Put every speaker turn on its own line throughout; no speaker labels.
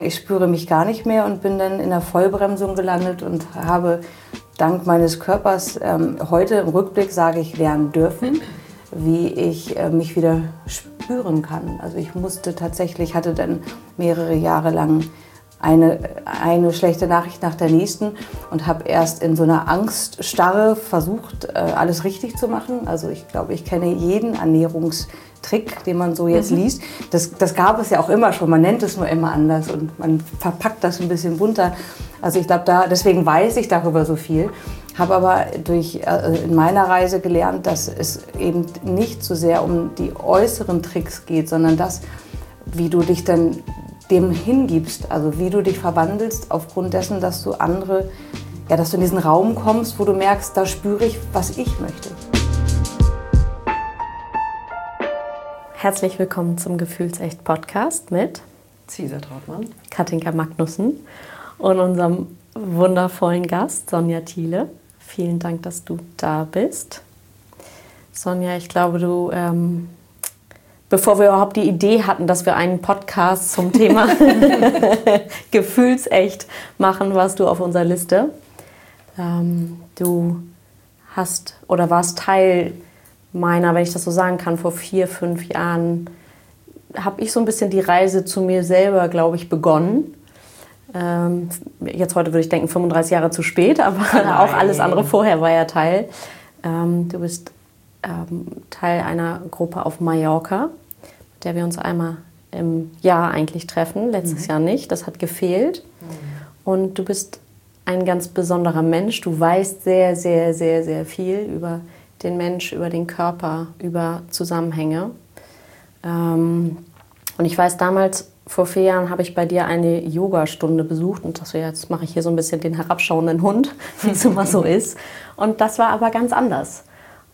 Ich spüre mich gar nicht mehr und bin dann in der Vollbremsung gelandet und habe dank meines Körpers heute im Rückblick, sage ich, lernen dürfen, wie ich mich wieder spüren kann. Also ich hatte dann mehrere Jahre lang eine schlechte Nachricht nach der nächsten und habe erst in so einer Angststarre versucht, alles richtig zu machen. Also ich glaube, ich kenne jeden Ernährungstrick, den man so jetzt liest. Das gab es ja auch immer schon, man nennt es nur immer anders und man verpackt das ein bisschen bunter. Also ich glaube, deswegen weiß ich darüber so viel. Habe aber in meiner Reise gelernt, dass es eben nicht so sehr um die äußeren Tricks geht, sondern das, wie du dich dann dem hingibst, also wie du dich verwandelst aufgrund dessen, dass du dass du in diesen Raum kommst, wo du merkst, da spüre ich, was ich möchte.
Herzlich willkommen zum Gefühlsecht-Podcast mit
Cesar Trautmann,
Katinka Magnussen und unserem wundervollen Gast Sonja Thiele. Vielen Dank, dass du da bist. Sonja, ich glaube, bevor wir überhaupt die Idee hatten, dass wir einen Podcast zum Thema Gefühlsecht machen, warst du auf unserer Liste. Du warst Teil meiner, wenn ich das so sagen kann, vor 4-5 Jahren habe ich so ein bisschen die Reise zu mir selber, glaube ich, begonnen. Jetzt heute würde ich denken, 35 Jahre zu spät, aber auch alles andere vorher war ja Teil. Du bist Teil einer Gruppe auf Mallorca, mit der wir uns einmal im Jahr eigentlich treffen, letztes Jahr nicht, das hat gefehlt. Und du bist ein ganz besonderer Mensch, du weißt sehr, sehr, sehr, sehr viel über den Mensch, über den Körper, über Zusammenhänge. Und ich weiß, damals, vor 4 Jahren, habe ich bei dir eine Yogastunde besucht und jetzt mache ich hier so ein bisschen den herabschauenden Hund, wie es immer so ist. Und das war aber ganz anders,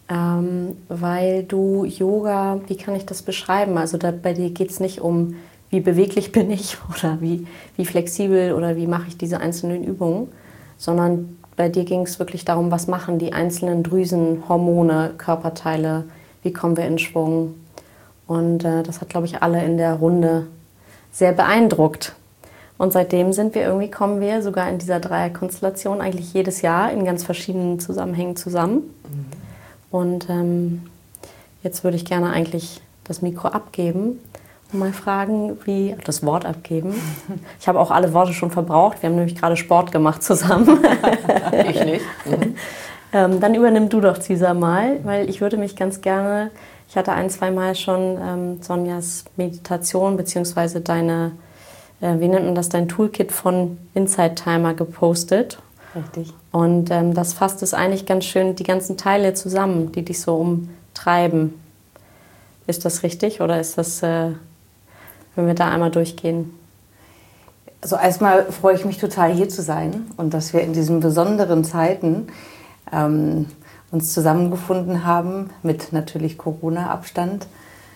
weil du Yoga, wie kann ich das beschreiben? Also bei dir geht es nicht um, wie beweglich bin ich oder wie flexibel oder wie mache ich diese einzelnen Übungen, sondern bei dir ging es wirklich darum, was machen die einzelnen Drüsen, Hormone, Körperteile, wie kommen wir in Schwung. Und das hat, glaube ich, alle in der Runde sehr beeindruckt. Und seitdem kommen wir sogar in dieser Dreierkonstellation eigentlich jedes Jahr in ganz verschiedenen Zusammenhängen zusammen. Und jetzt würde ich gerne eigentlich das Mikro abgeben und mal fragen, das Wort abgeben. Ich habe auch alle Worte schon verbraucht. Wir haben nämlich gerade Sport gemacht zusammen.
Ich nicht.
Dann übernimm du doch, Cesar, mal, weil ich würde mich ganz gerne, ich hatte 1-2 Mal schon Sonjas Meditation bzw. dein Toolkit von Insight Timer gepostet.
Richtig.
Und das fasst es eigentlich ganz schön, die ganzen Teile zusammen, die dich so umtreiben. Ist das richtig oder ist das, wenn wir da einmal durchgehen?
Also erstmal freue ich mich total, hier zu sein und dass wir in diesen besonderen Zeiten uns zusammengefunden haben, mit natürlich Corona-Abstand.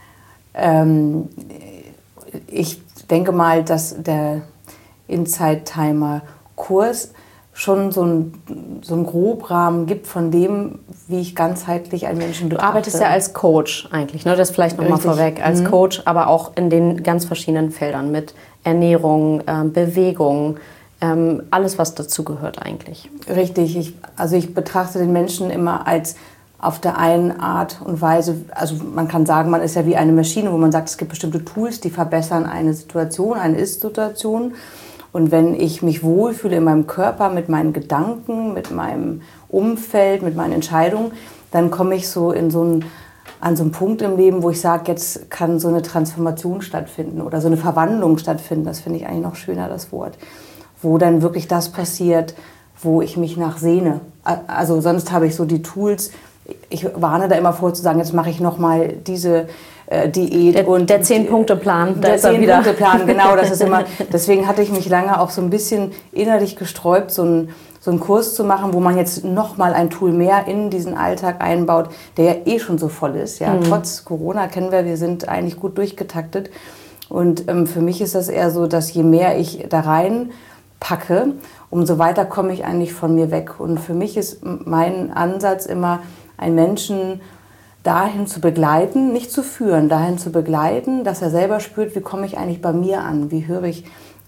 Ich denke mal, dass der Insight-Timer-Kurs schon so einen Grobrahmen gibt von dem, wie ich ganzheitlich einen Menschen betrachte.
Du arbeitest ja als Coach eigentlich, ne? Das vielleicht nochmal vorweg, als Coach, aber auch in den ganz verschiedenen Feldern mit Ernährung, Bewegung, alles, was dazu gehört eigentlich.
Richtig, ich betrachte den Menschen immer als auf der einen Art und Weise, also man kann sagen, man ist ja wie eine Maschine, wo man sagt, es gibt bestimmte Tools, die verbessern eine Situation, eine Ist-Situation. Und wenn ich mich wohlfühle in meinem Körper, mit meinen Gedanken, mit meinem Umfeld, mit meinen Entscheidungen, dann komme ich so an so einen Punkt im Leben, wo ich sage, jetzt kann so eine Transformation stattfinden oder so eine Verwandlung stattfinden. Das finde ich eigentlich noch schöner, das Wort. Wo dann wirklich das passiert, wo ich mich nach sehne. Also sonst habe ich so die Tools, ich warne da immer vor zu sagen, jetzt mache ich nochmal diese Diät.
Der 10-Punkte-Plan.
Der 10-Punkte-Plan, genau. Das ist immer, deswegen hatte ich mich lange auch so ein bisschen innerlich gesträubt, so einen Kurs zu machen, wo man jetzt nochmal ein Tool mehr in diesen Alltag einbaut, der ja eh schon so voll ist. Ja. Trotz Corona kennen wir sind eigentlich gut durchgetaktet. Und für mich ist das eher so, dass je mehr ich da reinpacke, umso weiter komme ich eigentlich von mir weg. Und für mich ist mein Ansatz immer, einen Menschen dahin zu begleiten, nicht zu führen, dahin zu begleiten, dass er selber spürt, wie komme ich eigentlich bei mir an, wie höre ich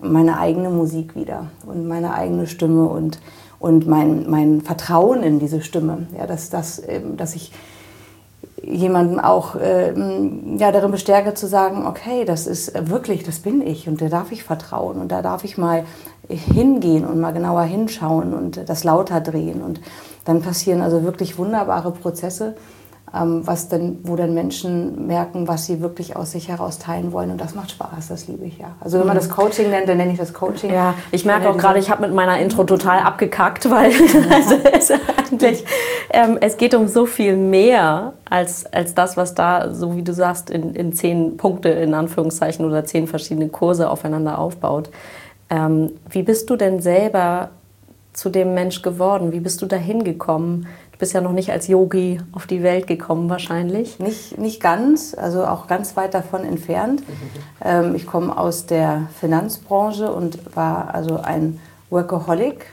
meine eigene Musik wieder und meine eigene Stimme und mein Vertrauen in diese Stimme. Ja, dass ich jemanden auch darin bestärke zu sagen, okay, das ist wirklich, das bin ich und da darf ich vertrauen und da darf ich mal hingehen und mal genauer hinschauen und das lauter drehen und dann passieren also wirklich wunderbare Prozesse, wo dann Menschen merken, was sie wirklich aus sich heraus teilen wollen und das macht Spaß, das liebe ich ja. Also wenn man das Coaching nennt, dann nenne ich das Coaching.
Ja, ich merke auch gerade, ich habe mit meiner Intro total abgekackt, weil es geht um so viel mehr als das, was da, so wie du sagst, in 10 Punkte in Anführungszeichen oder 10 verschiedene Kurse aufeinander aufbaut. Wie bist du denn selber zu dem Mensch geworden? Wie bist du dahin gekommen? Du bist ja noch nicht als Yogi auf die Welt gekommen wahrscheinlich.
Nicht ganz, also auch ganz weit davon entfernt. Ich komme aus der Finanzbranche und war also ein Workaholic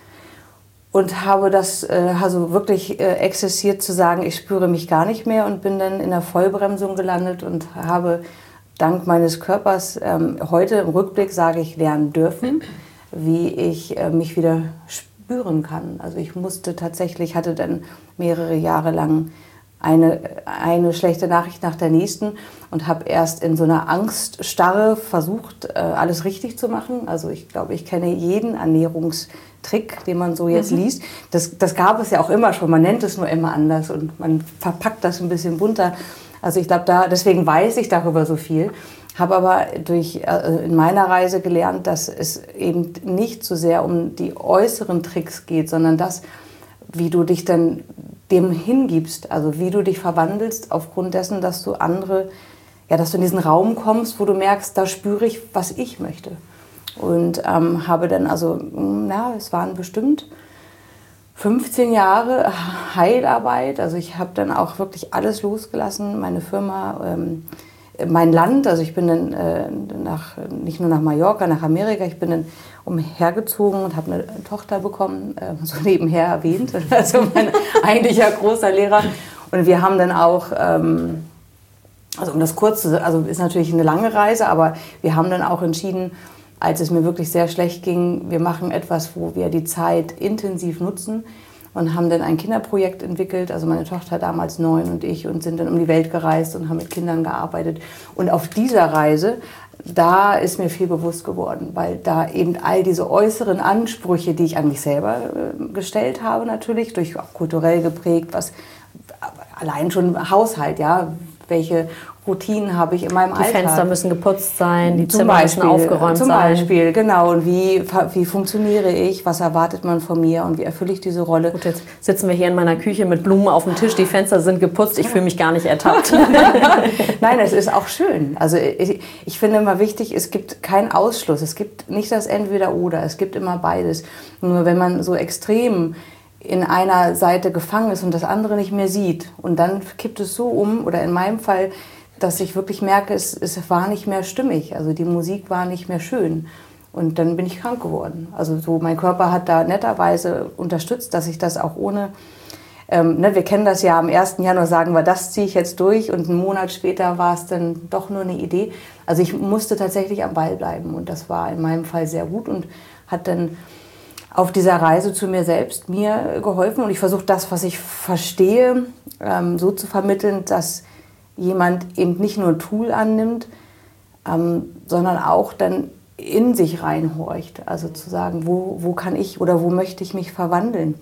und habe das also wirklich exzessiert zu sagen, ich spüre mich gar nicht mehr und bin dann in der Vollbremsung gelandet und habe dank meines Körpers heute im Rückblick, sage ich, lernen dürfen, wie ich mich wieder spüren kann. Also ich hatte dann mehrere Jahre lang eine schlechte Nachricht nach der nächsten und habe erst in so einer Angststarre versucht, alles richtig zu machen. Also ich glaube, ich kenne jeden Ernährungstrick, den man so jetzt liest. Das gab es ja auch immer schon, man nennt es nur immer anders und man verpackt das ein bisschen bunter. Also ich glaube, deswegen weiß ich darüber so viel. Habe aber in meiner Reise gelernt, dass es eben nicht so sehr um die äußeren Tricks geht, sondern das, wie du dich dann dem hingibst, also wie du dich verwandelst aufgrund dessen, dass du dass du in diesen Raum kommst, wo du merkst, da spüre ich, was ich möchte. Und habe dann es waren bestimmt 15 Jahre Heilarbeit, also ich habe dann auch wirklich alles losgelassen, meine Firma, mein Land, also ich bin dann nicht nur nach Mallorca, nach Amerika, ich bin dann umhergezogen und habe eine Tochter bekommen, so nebenher erwähnt, also mein eigentlicher großer Lehrer. Und wir haben dann auch, also um das kurz zu, also ist natürlich eine lange Reise, aber wir haben dann auch entschieden, als es mir wirklich sehr schlecht ging, wir machen etwas, wo wir die Zeit intensiv nutzen. Und haben dann ein Kinderprojekt entwickelt, also meine Tochter damals 9 und ich, und sind dann um die Welt gereist und haben mit Kindern gearbeitet. Und auf dieser Reise, da ist mir viel bewusst geworden, weil da eben all diese äußeren Ansprüche, die ich an mich selber gestellt habe, natürlich, durch auch kulturell geprägt, was allein schon Haushalt, ja, welche Routinen habe ich in meinem Alltag.
Die Fenster müssen geputzt sein, die Zimmer müssen aufgeräumt sein.
Zum Beispiel, genau. Und wie funktioniere ich, was erwartet man von mir und wie erfülle ich diese Rolle.
Gut, jetzt sitzen wir hier in meiner Küche mit Blumen auf dem Tisch, die Fenster sind geputzt, ich fühle mich gar nicht ertappt.
Nein, es ist auch schön. Also ich finde immer wichtig, es gibt keinen Ausschluss, es gibt nicht das Entweder-Oder, es gibt immer beides. Nur wenn man so extrem in einer Seite gefangen ist und das andere nicht mehr sieht und dann kippt es so um, oder in meinem Fall, dass ich wirklich merke, es war nicht mehr stimmig, also die Musik war nicht mehr schön und dann bin ich krank geworden. Also so, mein Körper hat da netterweise unterstützt, dass ich das auch ohne, wir kennen das ja, am 1. Januar sagen wir, das ziehe ich jetzt durch und einen Monat später war es dann doch nur eine Idee. Also ich musste tatsächlich am Ball bleiben und das war in meinem Fall sehr gut und hat dann auf dieser Reise zu mir selbst mir geholfen und ich versuche das, was ich verstehe, so zu vermitteln, dass jemand eben nicht nur ein Tool annimmt, sondern auch dann in sich reinhorcht. Also zu sagen, wo kann ich oder wo möchte ich mich verwandeln?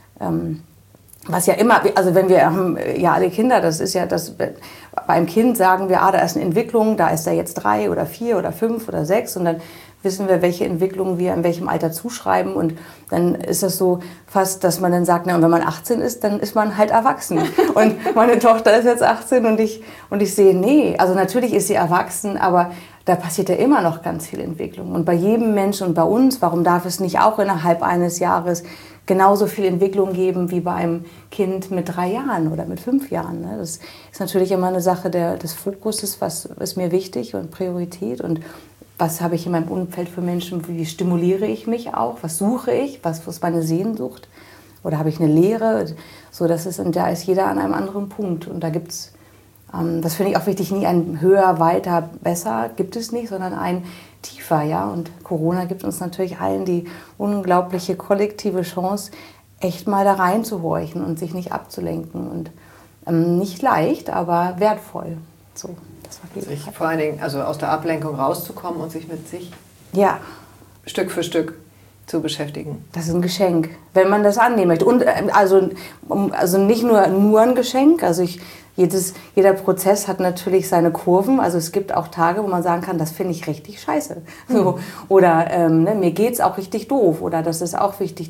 Was ja immer, also wenn wir haben ja alle Kinder, das ist ja das, beim Kind sagen wir, da ist eine Entwicklung, da ist er jetzt 3 oder 4 oder 5 oder 6 und dann wissen wir, welche Entwicklung wir in welchem Alter zuschreiben und dann ist das so fast, dass man dann sagt, na, und wenn man 18 ist, dann ist man halt erwachsen. Und meine Tochter ist jetzt 18 und ich sehe, nee, also natürlich ist sie erwachsen, aber da passiert ja immer noch ganz viel Entwicklung. Und bei jedem Menschen und bei uns, warum darf es nicht auch innerhalb eines Jahres genauso viel Entwicklung geben wie bei einem Kind mit 3 Jahren oder mit 5 Jahren? Ne? Das ist natürlich immer eine Sache des Fokuses, was ist mir wichtig und Priorität und was habe ich in meinem Umfeld für Menschen, wie stimuliere ich mich auch, was suche ich, was ist meine Sehnsucht oder habe ich eine Lehre, so und da ist jeder an einem anderen Punkt und da gibt es, das finde ich auch wichtig, nie ein höher, weiter, besser gibt es nicht, sondern tiefer, ja. Und Corona gibt uns natürlich allen die unglaubliche kollektive Chance, echt mal da reinzuhorchen und sich nicht abzulenken. Und nicht leicht, aber wertvoll. So, das war
sich vor allen Dingen also aus der Ablenkung rauszukommen und sich mit sich Stück für Stück zu beschäftigen.
Das ist ein Geschenk, wenn man das annehmen möchte. Und also nicht nur ein Geschenk. Also jeder Prozess hat natürlich seine Kurven. Also es gibt auch Tage, wo man sagen kann, das finde ich richtig scheiße. So. Oder mir geht es auch richtig doof. Oder das ist auch wichtig,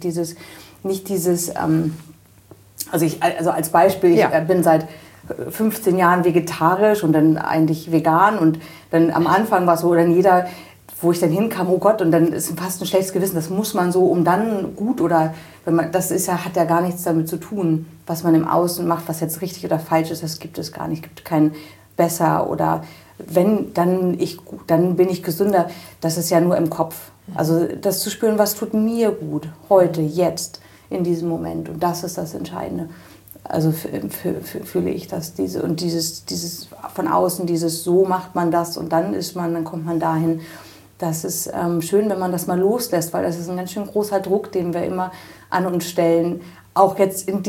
also als Beispiel, ich bin seit 15 Jahren vegetarisch und dann eigentlich vegan. Und dann am Anfang war es so, dann jeder, wo ich dann hinkam, oh Gott, und dann ist fast ein schlechtes Gewissen, das muss man so, um dann gut oder, wenn man, das ist ja, hat ja gar nichts damit zu tun, was man im Außen macht, was jetzt richtig oder falsch ist, das gibt es gar nicht, es gibt kein besser oder wenn, dann bin ich gesünder, das ist ja nur im Kopf. Also das zu spüren, was tut mir gut, heute, jetzt, in diesem Moment und das ist das Entscheidende. Also fühle ich das, dieses von außen, dieses so macht man das und dann kommt man dahin. Das ist schön, wenn man das mal loslässt, weil das ist ein ganz schön großer Druck, den wir immer an uns stellen. Auch jetzt mit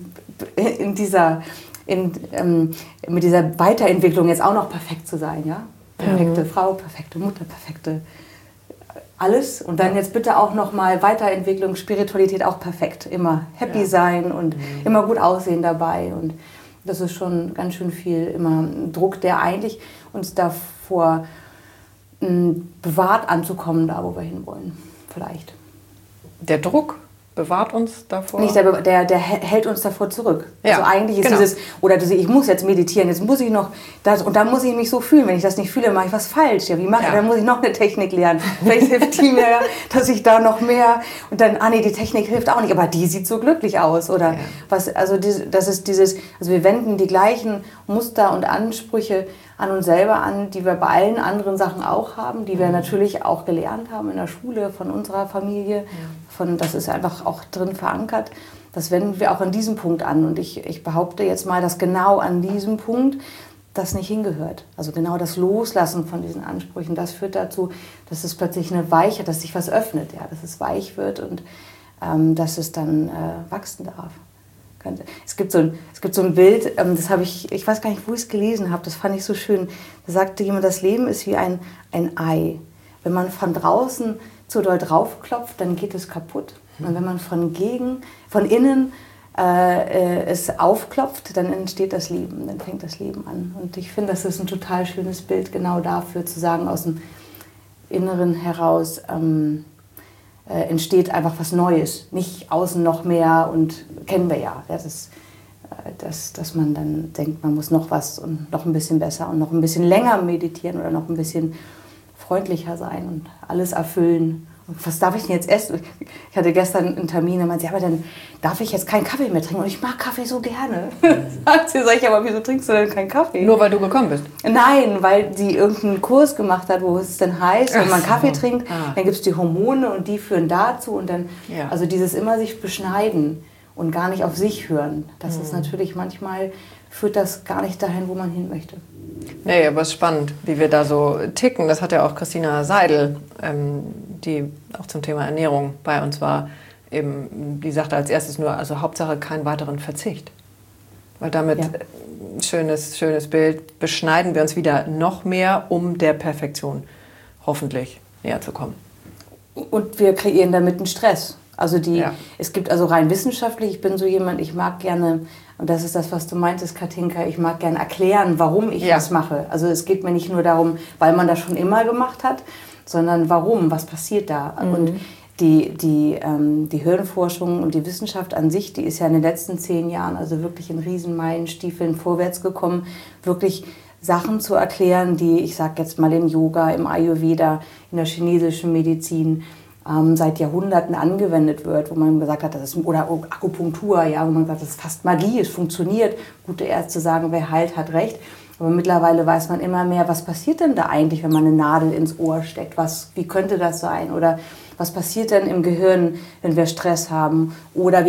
dieser Weiterentwicklung jetzt auch noch perfekt zu sein, ja? Perfekte Frau, perfekte Mutter, perfekte alles. Und dann jetzt bitte auch noch mal Weiterentwicklung, Spiritualität auch perfekt. Immer happy sein und immer gut aussehen dabei. Und das ist schon ganz schön viel immer Druck, der eigentlich uns davor bewahrt anzukommen, da wo wir hinwollen, vielleicht.
Der Druck bewahrt uns davor?
Nicht, der hält uns davor zurück. Ja, also eigentlich ist ich muss jetzt meditieren, jetzt muss ich noch das und dann muss ich mich so fühlen. Wenn ich das nicht fühle, mache ich was falsch. Ja, wie mache ich? Dann muss ich noch eine Technik lernen. Vielleicht hilft die mir, dass ich da noch mehr und dann, die Technik hilft auch nicht, aber die sieht so glücklich aus. Oder was, also das ist dieses, also wir wenden die gleichen Muster und Ansprüche an uns selber an, die wir bei allen anderen Sachen auch haben, die wir natürlich auch gelernt haben in der Schule, von unserer Familie. Das ist einfach auch drin verankert. Das wenden wir auch an diesem Punkt an. Und ich behaupte jetzt mal, dass genau an diesem Punkt das nicht hingehört. Also genau das Loslassen von diesen Ansprüchen, das führt dazu, dass es plötzlich eine Weiche, dass sich was öffnet, dass es weich wird und dass es dann wachsen darf. Es gibt so ein Bild, das habe ich weiß gar nicht, wo ich es gelesen habe, das fand ich so schön. Da sagte jemand, das Leben ist wie ein Ei. Wenn man von draußen zu doll draufklopft, dann geht es kaputt. Und wenn man von innen es aufklopft, dann entsteht das Leben, dann fängt das Leben an. Und ich finde, das ist ein total schönes Bild genau dafür, zu sagen, aus dem Inneren heraus entsteht einfach was Neues, nicht außen noch mehr und kennen wir ja. Das ist, dass man dann denkt, man muss noch was und noch ein bisschen besser und noch ein bisschen länger meditieren oder noch ein bisschen freundlicher sein und alles erfüllen. Und was darf ich denn jetzt essen? Ich hatte gestern einen Termin, da meinte sie, aber dann darf ich jetzt keinen Kaffee mehr trinken und ich mag Kaffee so gerne. Sagt sie, sag ich, aber wieso trinkst du denn keinen Kaffee?
Nur weil du gekommen bist?
Nein, weil sie irgendeinen Kurs gemacht hat, wo es dann heißt, wenn man Kaffee trinkt, dann gibt es die Hormone und die führen dazu und dann, also dieses immer sich beschneiden und gar nicht auf sich hören, das ist natürlich manchmal, führt das gar nicht dahin, wo man hin möchte.
Nee, aber es ist spannend, wie wir da so ticken. Das hat ja auch Christina Seidel, die auch zum Thema Ernährung bei uns war, eben, die sagte als erstes nur, also Hauptsache keinen weiteren Verzicht. Weil damit, schönes Bild, beschneiden wir uns wieder noch mehr, um der Perfektion hoffentlich näher zu kommen.
Und wir kreieren damit einen Stress. Also es gibt also rein wissenschaftlich, ich bin so jemand, ich mag gerne, und das ist das, was du meintest, Katinka, ich mag gerne erklären, warum ich das mache. Also es geht mir nicht nur darum, weil man das schon immer gemacht hat, sondern warum, was passiert da. Und die Hirnforschung und die Wissenschaft an sich, die ist ja in den letzten 10 Jahren also wirklich in Riesenmeilenstiefeln vorwärts gekommen, wirklich Sachen zu erklären, die, ich sag jetzt mal im Yoga, im Ayurveda, in der chinesischen Medizin, seit Jahrhunderten angewendet wird, wo man gesagt hat, das ist, oder Akupunktur, wo man sagt, das ist fast Magie, es funktioniert. Gute Ärzte sagen, wer heilt, hat recht. Aber mittlerweile weiß man immer mehr, was passiert denn da eigentlich, wenn man eine Nadel ins Ohr steckt? Wie könnte das sein? Oder was passiert denn im Gehirn, wenn wir Stress haben? Oder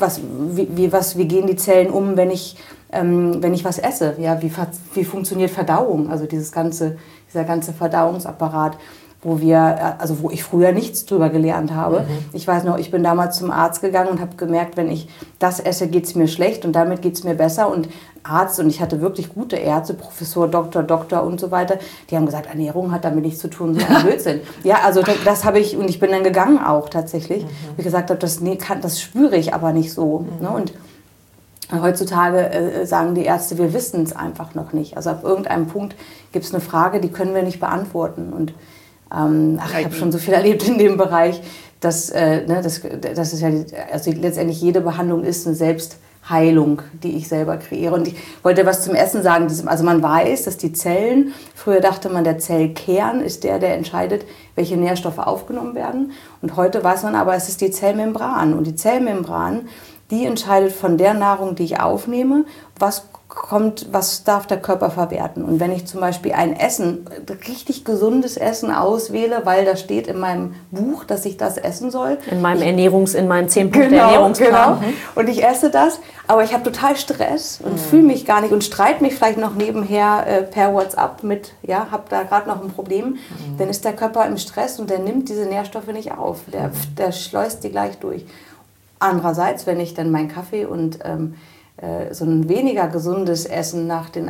wie gehen die Zellen um, wenn ich was esse? Ja, wie funktioniert Verdauung? Also dieser ganze Verdauungsapparat. wo ich früher nichts drüber gelernt habe. Ich weiß noch, ich bin damals zum Arzt gegangen und habe gemerkt, wenn ich das esse, geht es mir schlecht und damit geht es mir besser. Und Arzt, und ich hatte wirklich gute Ärzte, Professor, Doktor und so weiter, die haben gesagt, Ernährung hat damit nichts zu tun, so ein Blödsinn. Ja, also das habe ich, und ich bin dann gegangen auch tatsächlich, wie ich gesagt habe, das spüre ich aber nicht so. Ne? Und heutzutage sagen die Ärzte, wir wissen es einfach noch nicht. Also ab irgendeinem Punkt gibt es eine Frage, die können wir nicht beantworten. Und ich habe schon so viel erlebt in dem Bereich, das ist ja, also letztendlich jede Behandlung ist eine Selbstheilung, die ich selber kreiere. Und ich wollte was zum Essen sagen. Also man weiß, dass die Zellen, früher dachte man, der Zellkern ist der entscheidet, welche Nährstoffe aufgenommen werden. Und heute weiß man aber, es ist die Zellmembran. Und die Zellmembran, die entscheidet von der Nahrung, die ich aufnehme, was darf der Körper verwerten. Und wenn ich zum Beispiel ein Essen, richtig gesundes Essen auswähle, weil da steht in meinem Buch, dass ich das essen soll.
In meinem 10-Punkte-Ernährungsplan.
Genau. Und ich esse das, aber ich habe total Stress und fühle mich gar nicht und streite mich vielleicht noch nebenher per WhatsApp mit, habe da gerade noch ein Problem. Dann ist der Körper im Stress und der nimmt diese Nährstoffe nicht auf. Der schleust die gleich durch. Andererseits, wenn ich dann meinen Kaffee und so ein weniger gesundes Essen nach den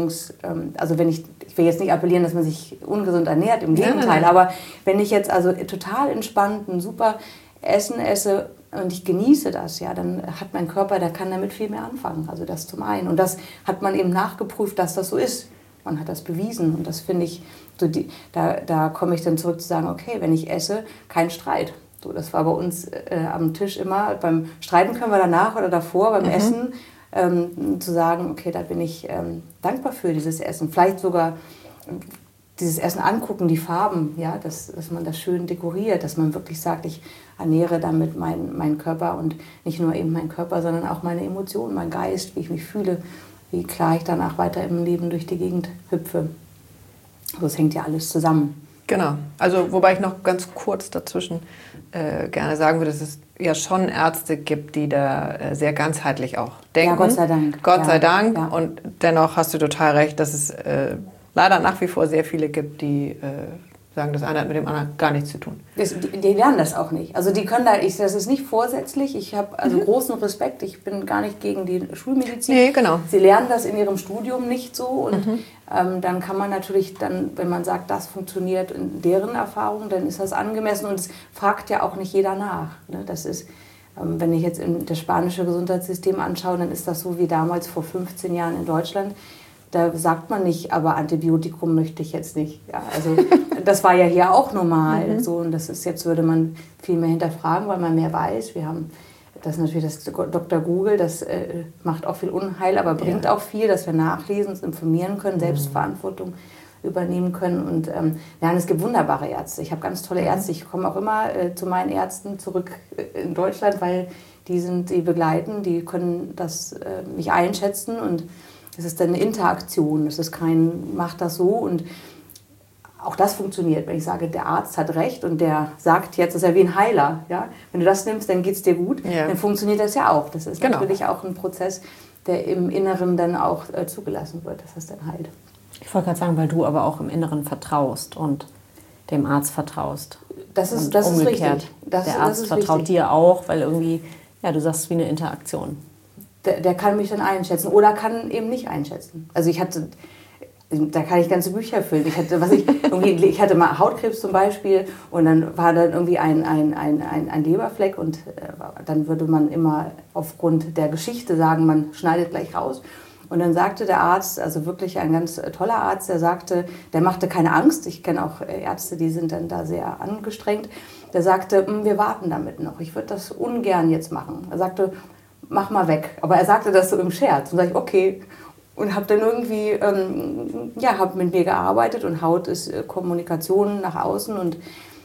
also ich will jetzt nicht appellieren, dass man sich ungesund ernährt, im Gegenteil, aber wenn ich jetzt also total entspannt ein super Essen esse und ich genieße das, dann hat mein Körper, der kann damit viel mehr anfangen, also das zum einen. Und das hat man eben nachgeprüft, dass das so ist. Man hat das bewiesen und das finde ich, da komme ich dann zurück zu sagen, okay, wenn ich esse, kein Streit. So, das war bei uns am Tisch immer, beim Streiten können wir danach oder davor, beim Essen, zu sagen, okay, da bin ich dankbar für dieses Essen. Vielleicht sogar dieses Essen angucken, die Farben, dass man das schön dekoriert, dass man wirklich sagt, ich ernähre damit meinen Körper und nicht nur eben meinen Körper, sondern auch meine Emotionen, mein Geist, wie ich mich fühle, wie klar ich danach weiter im Leben durch die Gegend hüpfe. Also es hängt ja alles zusammen.
Genau, also wobei ich noch ganz kurz dazwischen gerne sagen würde, dass es ja schon Ärzte gibt, die da sehr ganzheitlich auch denken.
Ja, Gott sei Dank.
Gott sei Dank.
Ja.
Und dennoch hast du total recht, dass es leider nach wie vor sehr viele gibt, die sagen, das eine hat mit dem anderen gar nichts zu tun.
Die lernen das auch nicht. Also die können das ist nicht vorsätzlich. Ich habe also großen Respekt. Ich bin gar nicht gegen die Schulmedizin.
Nee, genau.
Sie lernen das in ihrem Studium nicht so. Und dann kann man natürlich wenn man sagt, das funktioniert in deren Erfahrung, dann ist das angemessen. Und es fragt ja auch nicht jeder nach. Ne? Das ist, wenn ich jetzt das spanische Gesundheitssystem anschaue, dann ist das so wie damals vor 15 Jahren in Deutschland. Da sagt man nicht, aber Antibiotikum möchte ich jetzt nicht. Ja, also das war ja hier auch normal. So, und das ist jetzt, würde man viel mehr hinterfragen, weil man mehr weiß. Wir haben das natürlich, das Dr. Google, das macht auch viel Unheil, aber bringt auch viel, dass wir nachlesen, uns informieren können, Selbstverantwortung übernehmen können. Und es gibt wunderbare Ärzte. Ich habe ganz tolle Ärzte. Ich komme auch immer zu meinen Ärzten zurück in Deutschland, weil die begleiten, die können das mich einschätzen und es ist dann eine Interaktion, es ist kein, mach das so und auch das funktioniert, wenn ich sage, der Arzt hat recht und der sagt jetzt, das ist ja wie ein Heiler, ja? Wenn du das nimmst, dann geht es dir gut, dann funktioniert das ja auch. Das ist natürlich auch ein Prozess, der im Inneren dann auch zugelassen wird, dass das dann heilt.
Ich wollte gerade sagen, weil du aber auch im Inneren vertraust und dem Arzt vertraust.
Das ist
umgekehrt.
Richtig.
Der Arzt vertraut dir auch, weil irgendwie, du sagst, wie eine Interaktion.
Der kann mich dann einschätzen oder kann eben nicht einschätzen. Also da kann ich ganze Bücher füllen. Ich hatte mal Hautkrebs zum Beispiel und dann war dann irgendwie ein Leberfleck und dann würde man immer aufgrund der Geschichte sagen, man schneidet gleich raus. Und dann sagte der Arzt, also wirklich ein ganz toller Arzt, der machte keine Angst. Ich kenne auch Ärzte, die sind dann da sehr angestrengt. Der sagte, wir warten damit noch. Ich würde das ungern jetzt machen. Er sagte, mach mal weg. Aber er sagte das so im Scherz. Und sage ich, okay. Und habe dann irgendwie, habe mit mir gearbeitet und Haut ist Kommunikation nach außen. Und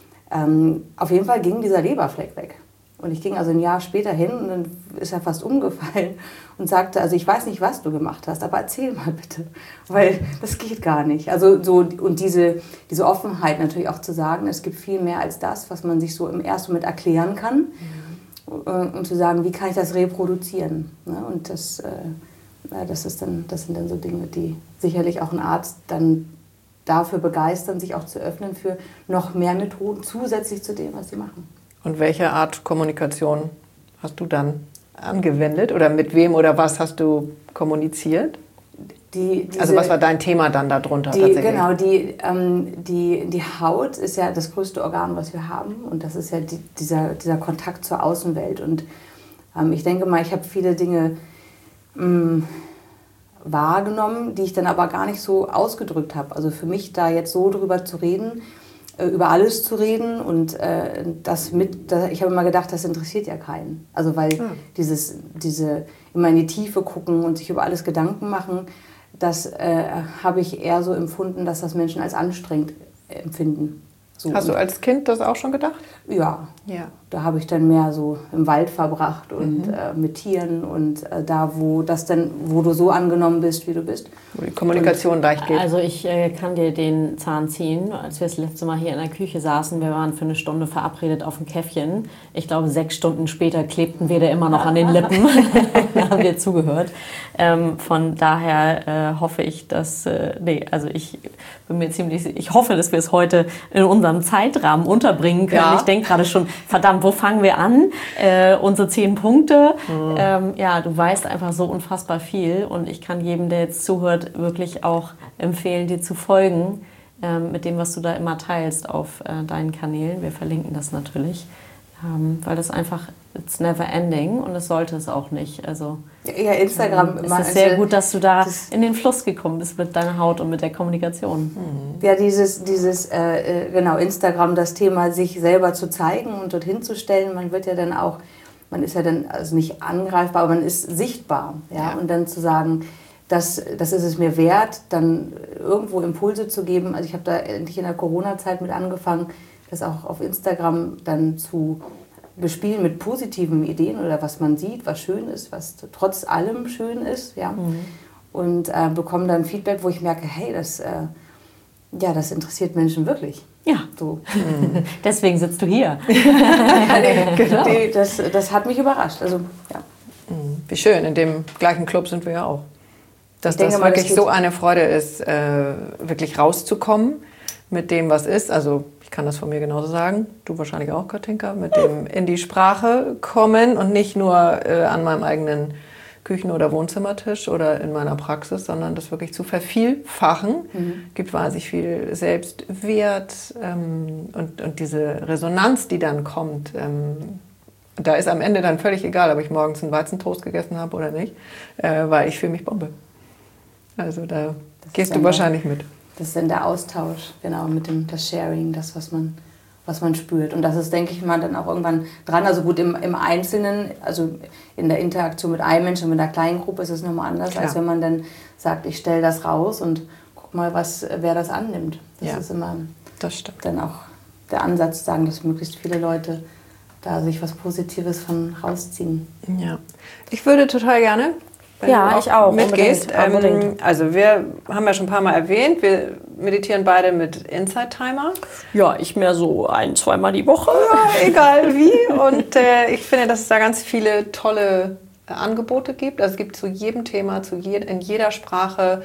auf jeden Fall ging dieser Leberfleck weg. Und ich ging also ein Jahr später hin und dann ist er fast umgefallen und sagte, also ich weiß nicht, was du gemacht hast, aber erzähl mal bitte, weil das geht gar nicht. Also so, und diese Offenheit natürlich auch zu sagen, es gibt viel mehr als das, was man sich so im ersten Moment erklären kann. Und zu sagen, wie kann ich das reproduzieren? Und das sind dann so Dinge, die sicherlich auch ein Arzt dann dafür begeistern, sich auch zu öffnen für noch mehr Methoden zusätzlich zu dem, was sie machen.
Und welche Art Kommunikation hast du dann angewendet oder mit wem oder was hast du kommuniziert? Also was war dein Thema dann darunter tatsächlich?
Genau, die Haut ist ja das größte Organ, was wir haben und das ist ja dieser Kontakt zur Außenwelt und ich denke mal, ich habe viele Dinge wahrgenommen, die ich dann aber gar nicht so ausgedrückt habe. Also für mich da jetzt so drüber zu reden, über alles zu reden und ich habe immer gedacht, das interessiert ja keinen. Also weil diese immer in die Tiefe gucken und sich über alles Gedanken machen, das habe ich eher so empfunden, dass das Menschen als anstrengend empfinden. So.
Hast du als Kind das auch schon gedacht?
Ja. Da habe ich dann mehr so im Wald verbracht und mit Tieren und da, wo du so angenommen bist, wie du bist.
Wo die Kommunikation leicht geht.
Also ich kann dir den Zahn ziehen. Als wir das letzte Mal hier in der Küche saßen, wir waren für eine Stunde verabredet auf ein Käffchen. Ich glaube, 6 Stunden später klebten wir da immer noch an den Lippen. Da haben wir zugehört. Von daher hoffe ich, dass... ich hoffe, dass wir es heute in unserem Zeitrahmen unterbringen können. Ja. Ich denke gerade schon, verdammt, wo fangen wir an? Unsere 10 Punkte. Du weißt einfach so unfassbar viel und ich kann jedem, der jetzt zuhört, wirklich auch empfehlen, dir zu folgen mit dem, was du da immer teilst auf deinen Kanälen. Wir verlinken das natürlich, weil das einfach, it's never ending und es sollte es auch nicht. Also
ja, Instagram.
Es ist sehr gut, dass du da in den Fluss gekommen bist mit deiner Haut und mit der Kommunikation.
Ja, Instagram, das Thema, sich selber zu zeigen und dorthin zu stellen. Man ist ja dann also nicht angreifbar, aber man ist sichtbar. Ja? Und dann zu sagen, das ist es mir wert, dann irgendwo Impulse zu geben. Also ich habe da endlich in der Corona-Zeit mit angefangen, das auch auf Instagram dann zu bespielen mit positiven Ideen oder was man sieht, was schön ist, was trotz allem schön ist. Ja? Und bekomme dann Feedback, wo ich merke, hey, das interessiert Menschen wirklich.
Ja, so. Deswegen sitzt du hier.
Genau. Das hat mich überrascht. Also, ja.
Wie schön, in dem gleichen Club sind wir ja auch. Dass das wirklich so eine Freude ist, wirklich rauszukommen mit dem, was ist. Also ich kann das von mir genauso sagen, du wahrscheinlich auch, Katinka, mit dem in die Sprache kommen und nicht nur an meinem eigenen Küchen- oder Wohnzimmertisch oder in meiner Praxis, sondern das wirklich zu vervielfachen. Gibt wahnsinnig viel Selbstwert und diese Resonanz, die dann kommt. Da ist am Ende dann völlig egal, ob ich morgens einen Weizentoast gegessen habe oder nicht, weil ich fühle mich Bombe. Also da gehst du wahrscheinlich mit.
Das ist dann der Austausch, genau, mit das Sharing, das, was man spürt. Und das ist, denke ich mal, dann auch irgendwann dran. Also gut, im Einzelnen, also in der Interaktion mit einem Menschen, mit einer kleinen Gruppe ist es nochmal anders, als wenn man dann sagt, ich stelle das raus und guck mal, wer das annimmt. Das ist immer dann auch der Ansatz, sagen, dass möglichst viele Leute da sich was Positives von rausziehen. Ja,
ich würde total gerne, wenn du
ich auch
mitgehst. Also wir haben ja schon ein paar Mal erwähnt, wir meditieren beide mit Insight Timer.
Ja, ich mehr so 1-2 Mal die Woche.
Ja, egal wie. Und ich finde, dass es da ganz viele tolle Angebote gibt. Also es gibt zu jedem Thema, in jeder Sprache,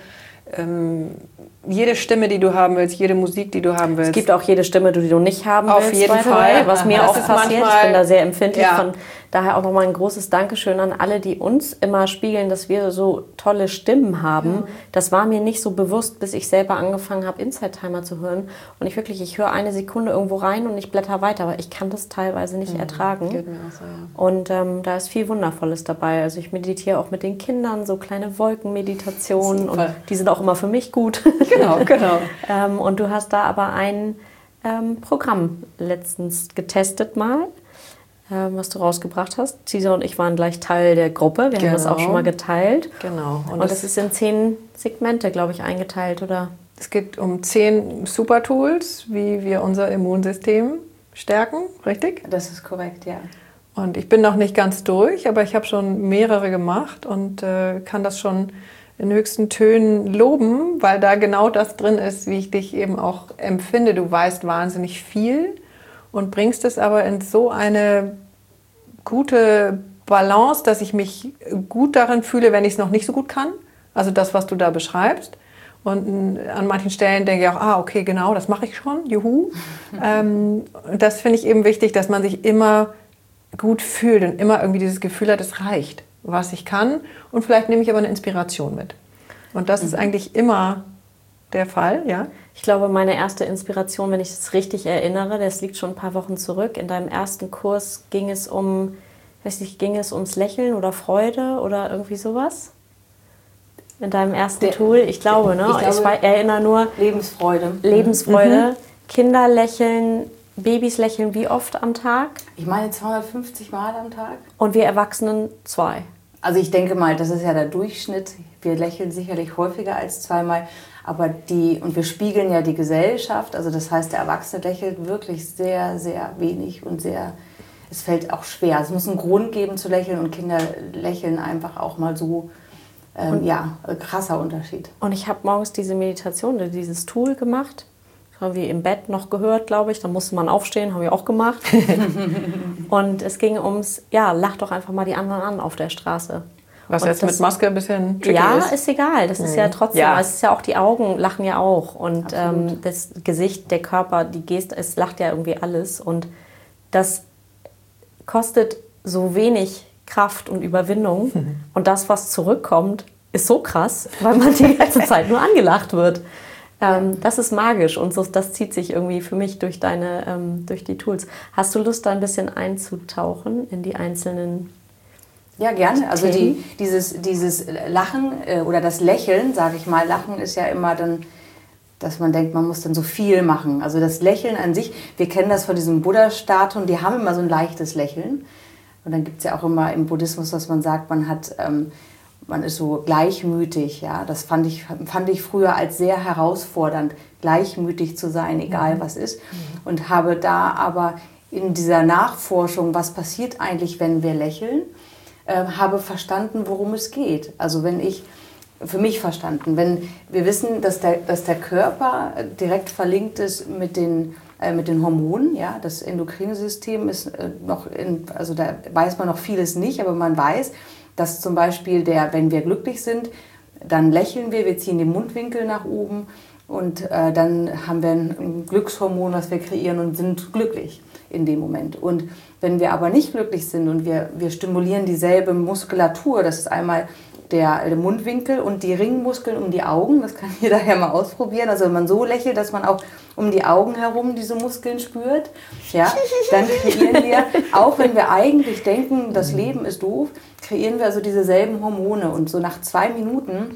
jede Stimme, die du haben willst, jede Musik, die du haben willst.
Es gibt auch jede Stimme, die du nicht haben willst.
Auf jeden Fall.
Was mir auch passiert. Ich bin da sehr empfindlich. Von daher auch nochmal ein großes Dankeschön an alle, die uns immer spiegeln, dass wir so tolle Stimmen haben. Das war mir nicht so bewusst, bis ich selber angefangen habe, Insight Timer zu hören. Und ich höre eine Sekunde irgendwo rein und ich blätter weiter, aber ich kann das teilweise nicht ertragen.
Geht mir auch so, ja.
Und da ist viel Wundervolles dabei. Also ich meditiere auch mit den Kindern, so kleine Wolkenmeditationen. Und die sind auch immer für mich gut.
Genau.
Und du hast da aber ein Programm letztens getestet mal, was du rausgebracht hast. Cesar und ich waren gleich Teil der Gruppe. Wir haben das auch schon mal geteilt.
Genau.
Und das ist in 10 Segmente, glaube ich, eingeteilt, oder?
Es geht um 10 Super-Tools, wie wir unser Immunsystem stärken, richtig?
Das ist korrekt, ja.
Und ich bin noch nicht ganz durch, aber ich habe schon mehrere gemacht und kann das schon in höchsten Tönen loben, weil da genau das drin ist, wie ich dich eben auch empfinde. Du weißt wahnsinnig viel und bringst es aber in so eine gute Balance, dass ich mich gut darin fühle, wenn ich es noch nicht so gut kann. Also das, was du da beschreibst. Und an manchen Stellen denke ich auch, okay, genau, das mache ich schon, juhu. Das finde ich eben wichtig, dass man sich immer gut fühlt und immer irgendwie dieses Gefühl hat, es reicht, was ich kann. Und vielleicht nehme ich aber eine Inspiration mit. Und das ist eigentlich immer der Fall, ja?
Ich glaube, meine erste Inspiration, wenn ich es richtig erinnere, das liegt schon ein paar Wochen zurück. In deinem ersten Kurs ging es ums Lächeln oder Freude oder irgendwie sowas? In deinem ersten Tool? Ich glaube, ne? Ich erinnere nur... Lebensfreude. Kinder lächeln, Babys lächeln wie oft am Tag?
Ich meine 250 Mal am Tag.
Und wir Erwachsenen 2.
Also ich denke mal, das ist ja der Durchschnitt. Wir lächeln sicherlich häufiger als 2-mal. Aber und wir spiegeln ja die Gesellschaft. Also das heißt, der Erwachsene lächelt wirklich sehr, sehr wenig und es fällt auch schwer. Es muss einen Grund geben zu lächeln und Kinder lächeln einfach auch mal so. Ein krasser Unterschied.
Und ich habe morgens diese Meditation, dieses Tool gemacht. Das haben wir im Bett noch gehört, glaube ich. Da musste man aufstehen, haben wir auch gemacht. Und es ging ums, lach doch einfach mal die anderen an auf der Straße.
Was jetzt mit Maske ein bisschen tricky ist.
Ja, ist egal. Das ist ja trotzdem, es ist ja auch die Augen lachen ja auch. Und das Gesicht, der Körper, die Geste, es lacht ja irgendwie alles. Und das kostet so wenig Kraft und Überwindung. Und das, was zurückkommt, ist so krass, weil man die ganze Zeit nur angelacht wird. Das ist magisch und das zieht sich irgendwie für mich durch die Tools. Hast du Lust, da ein bisschen einzutauchen in die einzelnen?
Ja, gerne. Also dieses Lachen oder das Lächeln, sage ich mal, Lachen ist ja immer dann, dass man denkt, man muss dann so viel machen. Also das Lächeln an sich, wir kennen das von diesem Buddha-Statuen, die haben immer so ein leichtes Lächeln. Und dann gibt es ja auch immer im Buddhismus, dass man sagt, man ist so gleichmütig. Ja? Das fand ich früher als sehr herausfordernd, gleichmütig zu sein, egal was ist. Und habe da aber in dieser Nachforschung, was passiert eigentlich, wenn wir lächeln, habe verstanden, worum es geht. Also für mich verstanden, wenn wir wissen, dass der Körper direkt verlinkt ist mit den Hormonen, ja, das endokrine System ist also da weiß man noch vieles nicht, aber man weiß, dass zum Beispiel wenn wir glücklich sind, dann lächeln wir ziehen den Mundwinkel nach oben und dann haben wir ein Glückshormon, was wir kreieren und sind glücklich in dem Moment. Und wenn wir aber nicht glücklich sind und wir stimulieren dieselbe Muskulatur, das ist einmal der Mundwinkel und die Ringmuskeln um die Augen, das kann jeder ja mal ausprobieren. Also wenn man so lächelt, dass man auch um die Augen herum diese Muskeln spürt, ja, dann kreieren wir, auch wenn wir eigentlich denken, das Leben ist doof, kreieren wir also dieselben Hormone. Und so nach 2 Minuten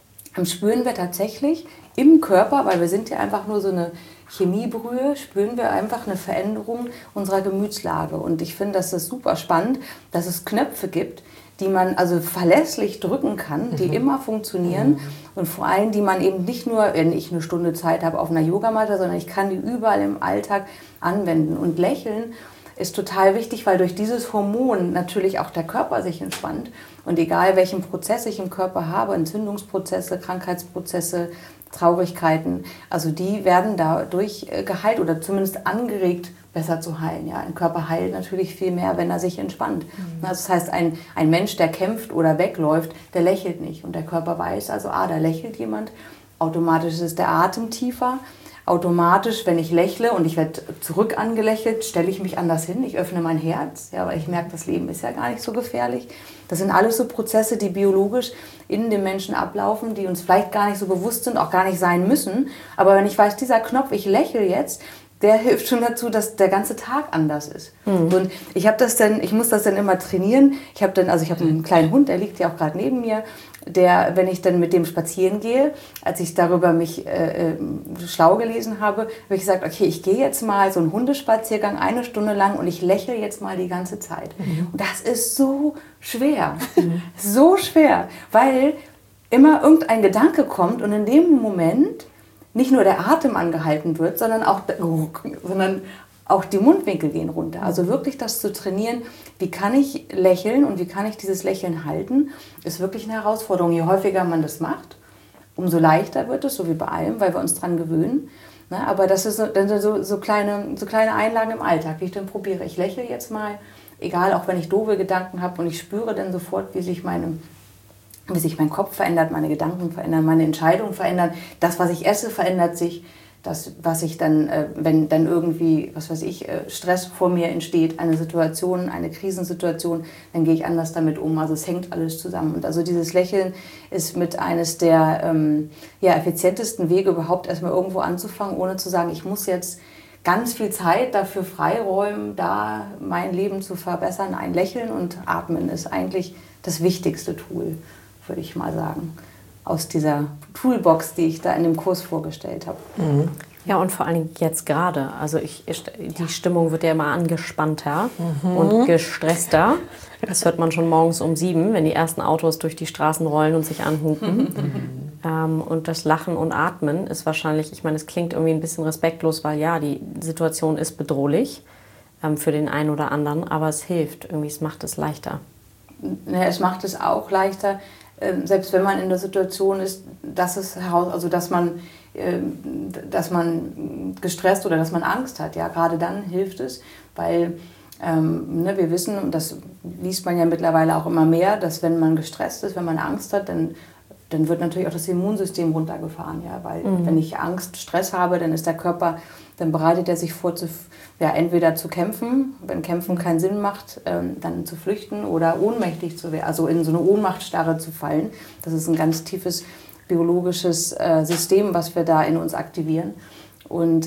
spüren wir tatsächlich im Körper, weil wir sind ja einfach nur so eine Chemiebrühe, spüren wir einfach eine Veränderung unserer Gemütslage. Und ich finde, das ist super spannend, dass es Knöpfe gibt, die man also verlässlich drücken kann, die immer funktionieren und vor allem, die man eben nicht nur, wenn ich eine Stunde Zeit habe auf einer Yogamatte, sondern ich kann die überall im Alltag anwenden. Und Lächeln ist total wichtig, weil durch dieses Hormon natürlich auch der Körper sich entspannt. Und egal welchen Prozess ich im Körper habe, Entzündungsprozesse, Krankheitsprozesse, Traurigkeiten, also die werden dadurch geheilt oder zumindest angeregt, besser zu heilen. Ja, ein Körper heilt natürlich viel mehr, wenn er sich entspannt. Also das heißt, ein Mensch, der kämpft oder wegläuft, der lächelt nicht. Und der Körper weiß also, da lächelt jemand. Automatisch ist der Atem tiefer. Automatisch, wenn ich lächle und ich werde zurück angelächelt, stelle ich mich anders hin. Ich öffne mein Herz, ja, weil ich merke, das Leben ist ja gar nicht so gefährlich. Das sind alles so Prozesse, die biologisch in dem Menschen ablaufen, die uns vielleicht gar nicht so bewusst sind, auch gar nicht sein müssen. Aber wenn ich weiß, dieser Knopf, ich lächle jetzt, der hilft schon dazu, dass der ganze Tag anders ist. Und ich muss das dann immer trainieren. Ich habe einen kleinen Hund, der liegt ja auch gerade neben mir, wenn ich dann mit dem spazieren gehe, als ich darüber mich schlau gelesen habe ich gesagt, okay, ich gehe jetzt mal so einen Hundespaziergang 1 Stunde lang und ich lächle jetzt mal die ganze Zeit. Und das ist so schwer, so schwer, weil immer irgendein Gedanke kommt und in dem Moment nicht nur der Atem angehalten wird, sondern auch die Mundwinkel gehen runter. Also wirklich das zu trainieren, wie kann ich lächeln und wie kann ich dieses Lächeln halten, ist wirklich eine Herausforderung. Je häufiger man das macht, umso leichter wird es, so wie bei allem, weil wir uns dran gewöhnen. Aber das ist so kleine Einlagen im Alltag, wie ich dann probiere. Ich lächle jetzt mal, egal, auch wenn ich doofe Gedanken habe und ich spüre dann sofort, wie sich meine wie sich mein Kopf verändert, meine Gedanken verändern, meine Entscheidungen verändern. Das, was ich esse, verändert sich. Das, was ich dann, wenn dann irgendwie, was weiß ich, Stress vor mir entsteht, eine Situation, eine Krisensituation, dann gehe ich anders damit um. Also es hängt alles zusammen. Und also dieses Lächeln ist mit eines der effizientesten Wege, überhaupt erstmal irgendwo anzufangen, ohne zu sagen, ich muss jetzt ganz viel Zeit dafür freiräumen, da mein Leben zu verbessern. Ein Lächeln und Atmen ist eigentlich das wichtigste Tool, würde ich mal sagen, aus dieser Toolbox, die ich da in dem Kurs vorgestellt habe.
Mhm. Ja, und vor allem jetzt gerade. Also die Stimmung wird ja immer angespannter und gestresster. Das hört man schon morgens um 7, wenn die ersten Autos durch die Straßen rollen und sich anhupen. Und das Lachen und Atmen ist wahrscheinlich, ich meine, es klingt irgendwie ein bisschen respektlos, weil ja, die Situation ist bedrohlich für den einen oder anderen, aber es hilft irgendwie, es macht es leichter.
Ja, es macht es auch leichter, selbst wenn man in der Situation ist, dass man gestresst oder dass man Angst hat. Ja, gerade dann hilft es, weil wir wissen, und das liest man ja mittlerweile auch immer mehr, dass wenn man gestresst ist, wenn man Angst hat, dann wird natürlich auch das Immunsystem runtergefahren. Ja? Weil wenn ich Angst, Stress habe, dann ist der Körper, dann bereitet er sich vor, entweder zu kämpfen, wenn Kämpfen keinen Sinn macht, dann zu flüchten oder ohnmächtig zu werden, also in so eine Ohnmachtsstarre zu fallen. Das ist ein ganz tiefes biologisches System, was wir da in uns aktivieren. Und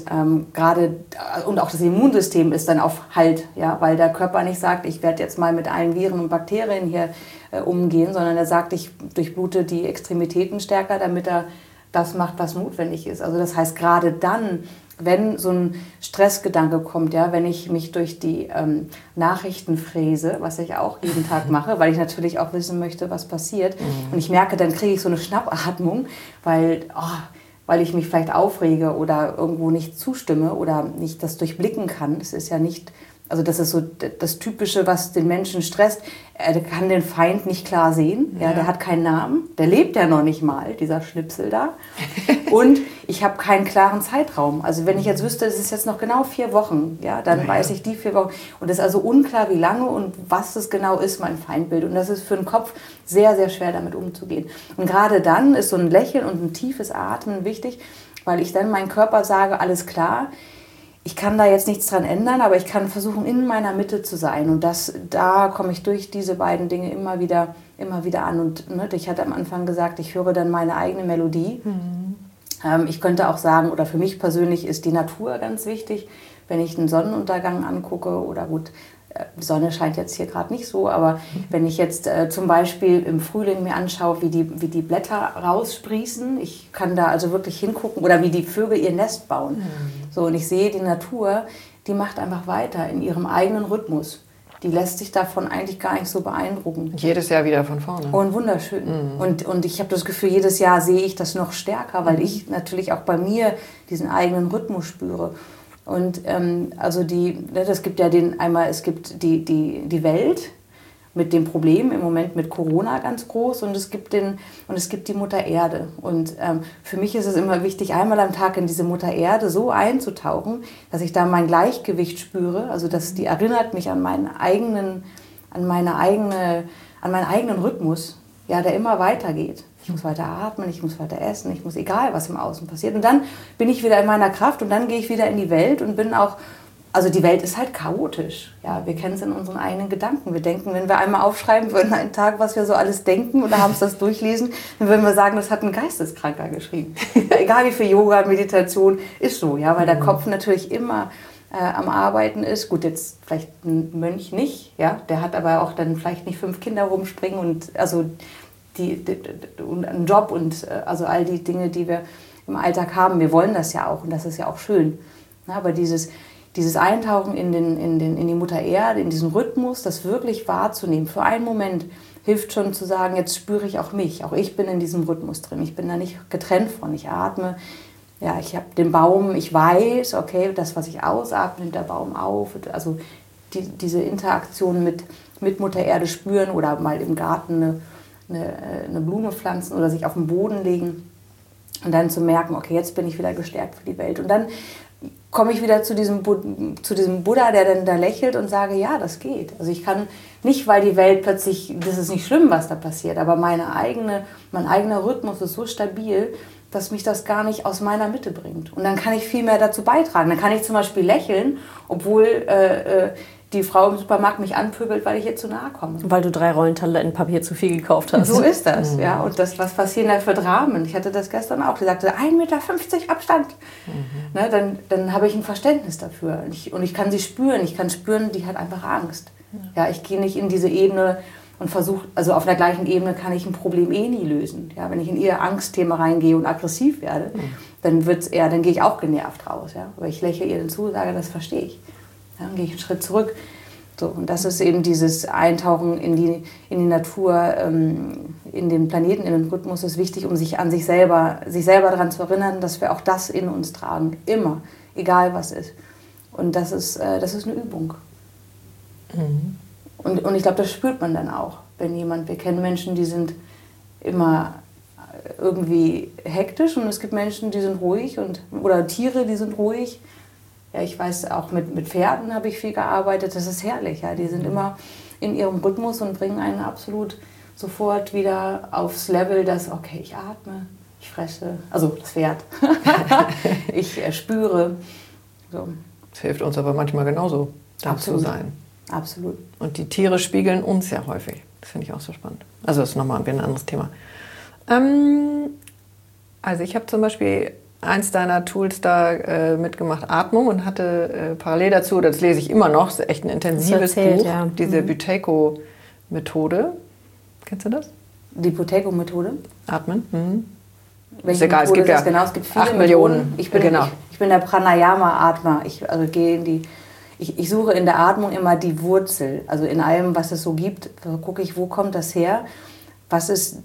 und auch das Immunsystem ist dann auf Halt, ja, weil der Körper nicht sagt, ich werde jetzt mal mit allen Viren und Bakterien hier umgehen, sondern er sagt, ich durchblute die Extremitäten stärker, damit er das macht, was notwendig ist. Also das heißt, gerade dann, wenn so ein Stressgedanke kommt, ja, wenn ich mich durch die Nachrichten fräse, was ich auch jeden Tag mache, weil ich natürlich auch wissen möchte, was passiert. Und ich merke, dann kriege ich so eine Schnappatmung, weil ich mich vielleicht aufrege oder irgendwo nicht zustimme oder nicht das durchblicken kann. Das ist ja nicht, also das ist so das Typische, was den Menschen stresst. Er kann den Feind nicht klar sehen, ja, der hat keinen Namen, der lebt ja noch nicht mal, dieser Schnipsel da. Und ich habe keinen klaren Zeitraum. Also wenn ich jetzt wüsste, es ist jetzt noch genau 4 Wochen, ja, dann weiß ich die 4 Wochen. Und es ist also unklar, wie lange und was das genau ist, mein Feindbild. Und das ist für den Kopf sehr, sehr schwer, damit umzugehen. Und gerade dann ist so ein Lächeln und ein tiefes Atmen wichtig, weil ich dann meinem Körper sage, alles klar, ich kann da jetzt nichts dran ändern, aber ich kann versuchen, in meiner Mitte zu sein. Und da komme ich durch diese beiden Dinge immer wieder an. Und ich hatte am Anfang gesagt, ich höre dann meine eigene Melodie. Ich könnte auch sagen, oder für mich persönlich ist die Natur ganz wichtig, wenn ich einen Sonnenuntergang angucke oder gut, die Sonne scheint jetzt hier gerade nicht so, aber wenn ich jetzt zum Beispiel im Frühling mir anschaue, wie die Blätter raussprießen, ich kann da also wirklich hingucken, oder wie die Vögel ihr Nest bauen. So, und ich sehe, die Natur, die macht einfach weiter in ihrem eigenen Rhythmus. Die lässt sich davon eigentlich gar nicht so beeindrucken.
Jedes Jahr wieder von vorne.
Und wunderschön. Und ich habe das Gefühl, jedes Jahr sehe ich das noch stärker, weil ich natürlich auch bei mir diesen eigenen Rhythmus spüre. Und es gibt ja es gibt die Welt mit dem Problem im Moment mit Corona ganz groß und es gibt die Mutter Erde. Und für mich ist es immer wichtig, einmal am Tag in diese Mutter Erde so einzutauchen, dass ich da mein Gleichgewicht spüre. Also die erinnert mich an meinen eigenen Rhythmus, ja, der immer weitergeht. Ich muss weiter atmen, ich muss weiter essen, ich muss, egal was im Außen passiert. Und dann bin ich wieder in meiner Kraft und dann gehe ich wieder in die Welt und bin auch, also die Welt ist halt chaotisch. Ja, wir kennen es in unseren eigenen Gedanken. Wir denken, wenn wir einmal aufschreiben würden, einen Tag, was wir so alles denken oder haben es das durchlesen, dann würden wir sagen, das hat ein Geisteskranker geschrieben. Egal wie viel Yoga, Meditation, ist so, ja, weil der Kopf natürlich immer am Arbeiten ist. Gut, jetzt vielleicht ein Mönch nicht, ja, der hat aber auch dann vielleicht nicht 5 Kinder rumspringen und also und einen Job und also all die Dinge, die wir im Alltag haben. Wir wollen das ja auch und das ist ja auch schön. Ja, aber dieses Eintauchen in die Mutter Erde, in diesen Rhythmus, das wirklich wahrzunehmen, für einen Moment hilft schon zu sagen, jetzt spüre ich auch mich. Auch ich bin in diesem Rhythmus drin. Ich bin da nicht getrennt von. Ich atme. Ja, ich habe den Baum, ich weiß, okay, das, was ich ausatme, nimmt der Baum auf. Also diese Interaktion mit Mutter Erde spüren oder mal im Garten eine Blume pflanzen oder sich auf den Boden legen und dann zu merken, okay, jetzt bin ich wieder gestärkt für die Welt. Und dann komme ich wieder zu diesem Buddha, der dann da lächelt und sage, ja, das geht. Also ich kann nicht, weil die Welt plötzlich, das ist nicht schlimm, was da passiert, aber mein eigener Rhythmus ist so stabil, dass mich das gar nicht aus meiner Mitte bringt. Und dann kann ich viel mehr dazu beitragen. Dann kann ich zum Beispiel lächeln, obwohl die Frau im Supermarkt mich anpöbelt, weil ich ihr zu nahe komme.
Weil du 3 Rollen Toilettenpapier zu viel gekauft hast.
So ist das, ja. Und das, was passieren da für Dramen? Ich hatte das gestern auch. Die sagte, 1,50 Meter Abstand. Ne, dann habe ich ein Verständnis dafür. Und ich kann sie spüren. Ich kann spüren, die hat einfach Angst. Ja, ich gehe nicht in diese Ebene und versuche, also auf der gleichen Ebene kann ich ein Problem nie lösen. Ja, wenn ich in ihr Angstthema reingehe und aggressiv werde, dann gehe ich auch genervt raus. Ja. Aber ich lächle ihr dann zu und sage, das verstehe ich. Ja, dann gehe ich einen Schritt zurück. So, und das ist eben dieses Eintauchen in die Natur, in den Planeten, in den Rhythmus ist wichtig, um sich selber daran zu erinnern, dass wir auch das in uns tragen. Immer. Egal was ist. Und das ist eine Übung. Und ich glaube, das spürt man dann auch. Wir kennen Menschen, die sind immer irgendwie hektisch und es gibt Menschen, die sind ruhig oder Tiere, die sind ruhig. Ja, ich weiß, auch mit Pferden habe ich viel gearbeitet. Das ist herrlich. Ja. Die sind immer in ihrem Rhythmus und bringen einen absolut sofort wieder aufs Level, dass, okay, ich atme, ich fresse, also das Pferd, ich spüre. So.
Das hilft uns aber manchmal genauso, da zu sein.
Absolut.
Und die Tiere spiegeln uns ja häufig. Das finde ich auch so spannend. Also das ist nochmal ein anderes Thema. Also ich habe zum Beispiel eins deiner Tools da mitgemacht, Atmung, und hatte parallel dazu, das lese ich immer noch, das ist echt ein intensives Buch, ja. Diese Buteyko-Methode. Kennst du das?
Die Buteyko-Methode?
Atmen.
Ist egal, es gibt ja es gibt viele
8 Millionen.
Ich bin der Pranayama-Atmer. Ich suche in der Atmung immer die Wurzel. Also in allem, was es so gibt, gucke ich, wo kommt das her? Was ist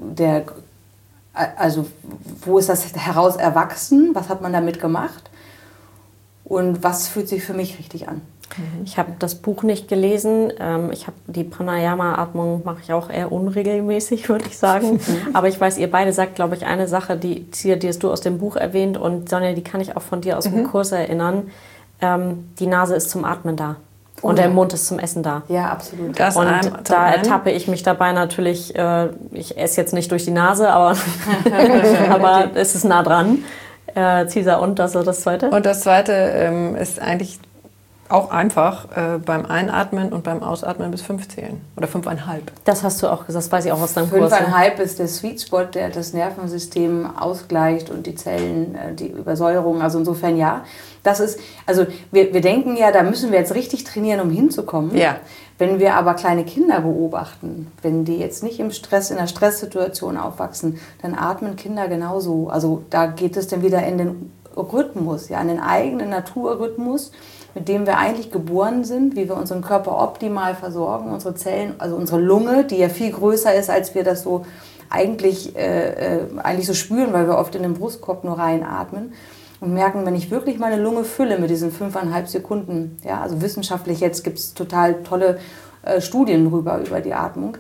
also wo ist das heraus erwachsen? Was hat man damit gemacht? Und was fühlt sich für mich richtig an?
Ich habe das Buch nicht gelesen. Ich habe die Pranayama-Atmung, mache ich auch eher unregelmäßig, würde ich sagen. Aber ich weiß, ihr beide sagt, glaube ich, eine Sache, die hast du aus dem Buch erwähnt, und Sonja, die kann ich auch von dir aus dem Kurs erinnern. Die Nase ist zum Atmen da. Und der Mund ist zum Essen da.
Ja, absolut.
Da ertappe ich mich dabei natürlich, ich esse jetzt nicht durch die Nase, aber es ist nah dran. Cesar, und das Zweite?
Und das Zweite ist eigentlich auch einfach beim Einatmen und beim Ausatmen bis 5 zählen. Oder 5,5.
Das hast du auch gesagt, das weiß ich auch aus deinem Kurs.
5,5 ist der Sweet Spot, der das Nervensystem ausgleicht und die Zellen, die Übersäuerung. Also insofern ja. Das ist, also wir denken ja, da müssen wir jetzt richtig trainieren, um hinzukommen.
Ja.
Wenn wir aber kleine Kinder beobachten, wenn die jetzt nicht in einer Stresssituation aufwachsen, dann atmen Kinder genauso. Also da geht es dann wieder in den Rhythmus, ja, in den eigenen Naturrhythmus, mit dem wir eigentlich geboren sind, wie wir unseren Körper optimal versorgen, unsere Zellen, also unsere Lunge, die ja viel größer ist, als wir das so eigentlich so spüren, weil wir oft in den Brustkorb nur reinatmen. Und merken, wenn ich wirklich meine Lunge fülle mit diesen 5,5 Sekunden, ja, also wissenschaftlich jetzt gibt es total tolle Studien über die Atmung,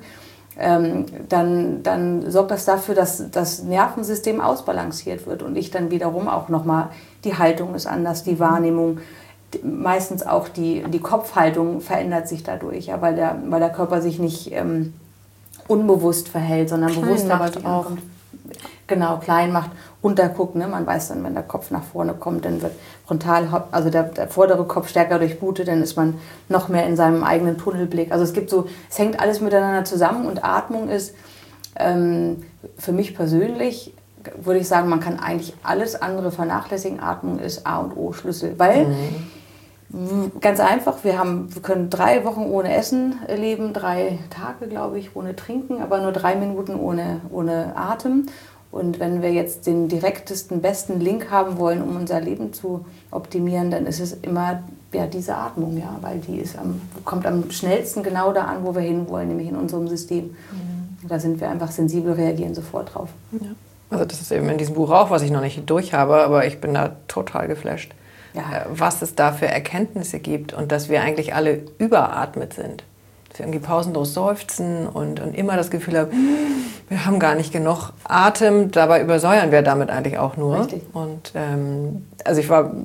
dann sorgt das dafür, dass das Nervensystem ausbalanciert wird und ich dann wiederum auch nochmal, die Haltung ist anders, die Wahrnehmung, meistens auch die Kopfhaltung verändert sich dadurch, ja, weil der Körper sich nicht unbewusst verhält, sondern bewusst macht auch. Genau, klein macht, runterguckt. Ne? Man weiß dann, wenn der Kopf nach vorne kommt, dann wird also der vordere Kopf stärker durchblutet, dann ist man noch mehr in seinem eigenen Tunnelblick. Also es hängt alles miteinander zusammen, und Atmung ist für mich persönlich, würde ich sagen, man kann eigentlich alles andere vernachlässigen. Atmung ist A und O Schlüssel, weil ganz einfach, wir können 3 Wochen ohne Essen leben, 3 Tage, glaube ich, ohne Trinken, aber nur 3 Minuten ohne Atem. Und wenn wir jetzt den direktesten, besten Link haben wollen, um unser Leben zu optimieren, dann ist es immer diese Atmung, ja, weil die kommt am schnellsten genau da an, wo wir hinwollen, nämlich in unserem System. Da sind wir einfach sensibel, reagieren sofort drauf.
Ja. Also das ist eben in diesem Buch auch, was ich noch nicht durch habe, aber ich bin da total geflasht, was es da für Erkenntnisse gibt und dass wir eigentlich alle überatmet sind. Dass wir irgendwie pausenlos seufzen und immer das Gefühl haben, wir haben gar nicht genug Atem, dabei übersäuern wir damit eigentlich auch nur.
Richtig.
Und also ich war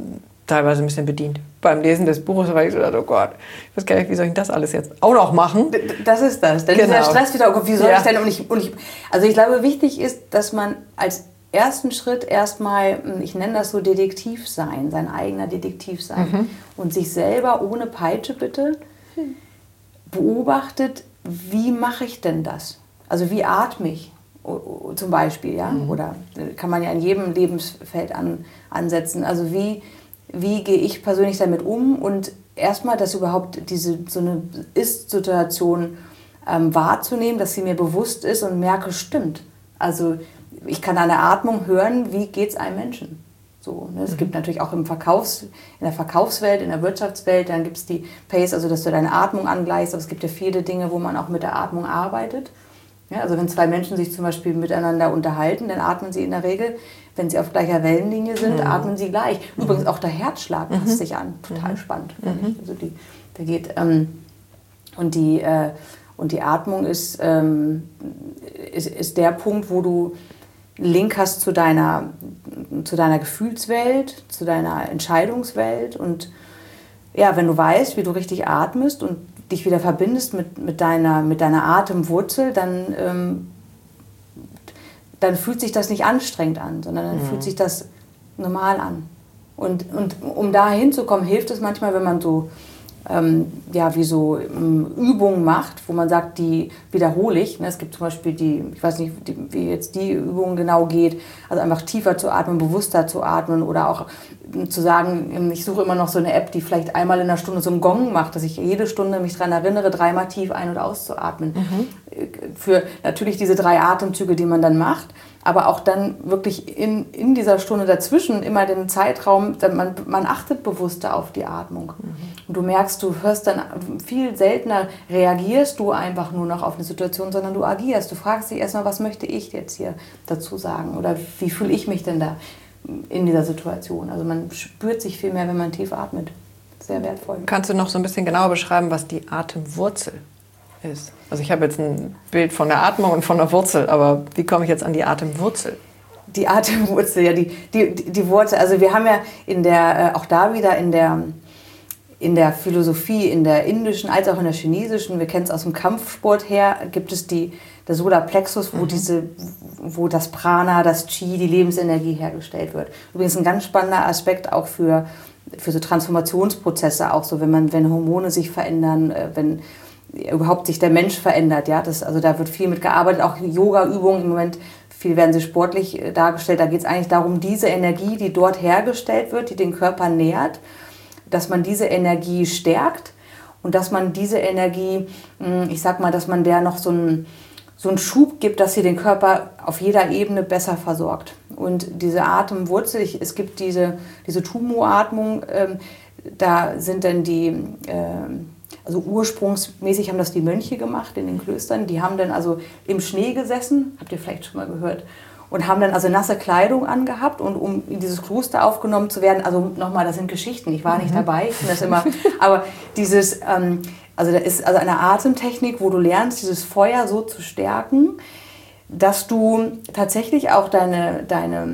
teilweise ein bisschen bedient beim Lesen des Buches, weil ich so dachte, oh Gott, ich weiß gar nicht, wie soll ich das alles jetzt auch noch machen?
Das ist das. Dann ist der Stress wieder, wie soll ich denn? Also ich glaube, wichtig ist, dass man als ersten Schritt erstmal, ich nenne das so Detektiv sein, sein eigener Detektiv sein und sich selber ohne Peitsche bitte beobachtet, wie mache ich denn das? Also wie atme ich zum Beispiel, ja? Oder kann man ja in jedem Lebensfeld ansetzen. Also wie gehe ich persönlich damit um und erstmal, dass überhaupt so eine Ist-Situation wahrzunehmen, dass sie mir bewusst ist und merke, stimmt. Also ich kann an der Atmung hören, wie geht es einem Menschen. So, ne? Es gibt natürlich auch in der Verkaufswelt, in der Wirtschaftswelt, dann gibt es die Pace, also dass du deine Atmung angleichst, aber es gibt ja viele Dinge, wo man auch mit der Atmung arbeitet. Ja, also wenn zwei Menschen sich zum Beispiel miteinander unterhalten, dann atmen sie in der Regel, wenn sie auf gleicher Wellenlinie sind, atmen sie gleich. Übrigens auch der Herzschlag passt sich an. Total spannend, finde ich. Also der geht, und die Atmung ist der Punkt, wo du Link hast zu deiner Gefühlswelt, zu deiner Entscheidungswelt. Und ja, wenn du weißt, wie du richtig atmest und dich wieder verbindest mit deiner Atemwurzel, dann fühlt sich das nicht anstrengend an, sondern dann fühlt sich das normal an. Und um da hinzukommen, hilft es manchmal, wenn man so Übungen macht, wo man sagt, die wiederhole ich. Es gibt zum Beispiel ich weiß nicht, wie jetzt die Übung genau geht, also einfach tiefer zu atmen, bewusster zu atmen oder auch zu sagen, ich suche immer noch so eine App, die vielleicht einmal in der Stunde so einen Gong macht, dass ich jede Stunde mich daran erinnere, 3-mal tief ein- und auszuatmen. Für natürlich diese 3 Atemzüge, die man dann macht, aber auch dann wirklich in dieser Stunde dazwischen immer den Zeitraum, man achtet bewusster auf die Atmung. Und du merkst, du hörst dann viel seltener, reagierst du einfach nur noch auf eine Situation, sondern du agierst. Du fragst dich erstmal, was möchte ich jetzt hier dazu sagen oder wie fühle ich mich denn da in dieser Situation. Also man spürt sich viel mehr, wenn man tief atmet. Sehr wertvoll.
Kannst du noch so ein bisschen genauer beschreiben, was die Atemwurzel ist? Also ich habe jetzt ein Bild von der Atmung und von der Wurzel, aber wie komme ich jetzt an die Atemwurzel?
Die Atemwurzel, ja, die Wurzel. Also wir haben ja auch da wieder in der Philosophie, in der indischen als auch in der chinesischen, wir kennen es aus dem Kampfsport her, gibt es der Solarplexus, wo das Prana, das Qi, die Lebensenergie hergestellt wird. Übrigens ein ganz spannender Aspekt auch für so Transformationsprozesse, auch so, wenn Hormone sich verändern, wenn überhaupt sich der Mensch verändert. Ja? Also da wird viel mit gearbeitet, auch Yoga-Übungen im Moment, viel werden sie sportlich dargestellt. Da geht es eigentlich darum, diese Energie, die dort hergestellt wird, die den Körper nährt, dass man diese Energie stärkt und dass man diese Energie, ich sag mal, dass man der noch so einen Schub gibt, dass sie den Körper auf jeder Ebene besser versorgt. Und diese Atemwurzel, es gibt diese Tumo-Atmung, da sind dann also ursprungsmäßig haben das die Mönche gemacht in den Klöstern, die haben dann also im Schnee gesessen, habt ihr vielleicht schon mal gehört, und haben dann also nasse Kleidung angehabt und um in dieses Kloster aufgenommen zu werden, also nochmal, das sind Geschichten, ich war nicht dabei, ich finde das immer, aber also da ist also eine Atemtechnik, wo du lernst, dieses Feuer so zu stärken, dass du tatsächlich auch deine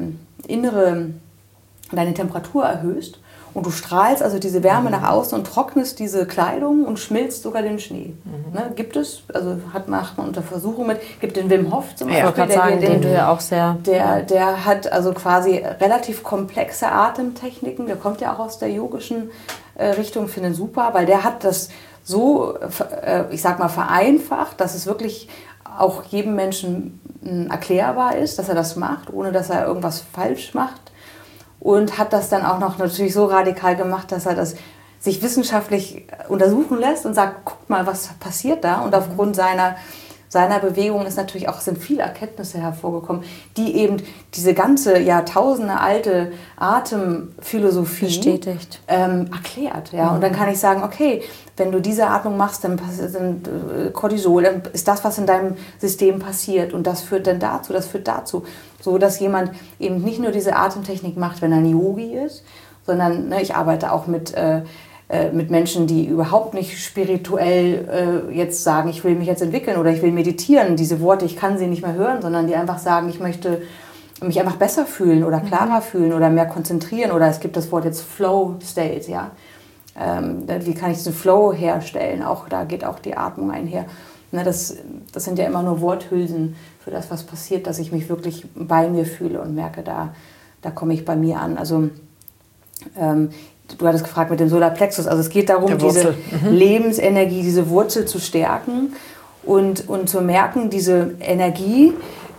Temperatur erhöhst und du strahlst also diese Wärme nach außen und trocknest diese Kleidung und schmilzt sogar den Schnee. Ne, gibt es, also macht man unter Versuchung mit, gibt den Wim Hof zum Beispiel,
den du ja auch sehr...
Der hat also quasi relativ komplexe Atemtechniken, der kommt ja auch aus der yogischen Richtung, finde ich super, weil der hat das so, ich sag mal, vereinfacht, dass es wirklich auch jedem Menschen erklärbar ist, dass er das macht, ohne dass er irgendwas falsch macht. Und hat das dann auch noch natürlich so radikal gemacht, dass er das sich wissenschaftlich untersuchen lässt und sagt, guck mal, was passiert da? Und aufgrund seiner Bewegung sind viele Erkenntnisse hervorgekommen, die eben diese ganze Jahrtausende alte Atemphilosophie
bestätigt,
erklärt. Ja? Und dann kann ich sagen, okay, wenn du diese Atmung machst, dann Cortisol, dann ist das, was in deinem System passiert. Und das führt dann dazu, so dass jemand eben nicht nur diese Atemtechnik macht, wenn er ein Yogi ist, sondern ich arbeite auch mit Menschen, die überhaupt nicht spirituell jetzt sagen, ich will mich jetzt entwickeln oder ich will meditieren. Diese Worte, ich kann sie nicht mehr hören, sondern die einfach sagen, ich möchte mich einfach besser fühlen oder klarer fühlen oder mehr konzentrieren. Oder es gibt das Wort jetzt Flow State, ja. Wie kann ich diesen Flow herstellen? Auch da geht auch die Atmung einher. Ne, das sind ja immer nur Worthülsen für das, was passiert, dass ich mich wirklich bei mir fühle und merke, da komme ich bei mir an. Also du hattest gefragt mit dem Solarplexus. Also es geht darum, diese Lebensenergie, diese Wurzel zu stärken und zu merken, diese Energie,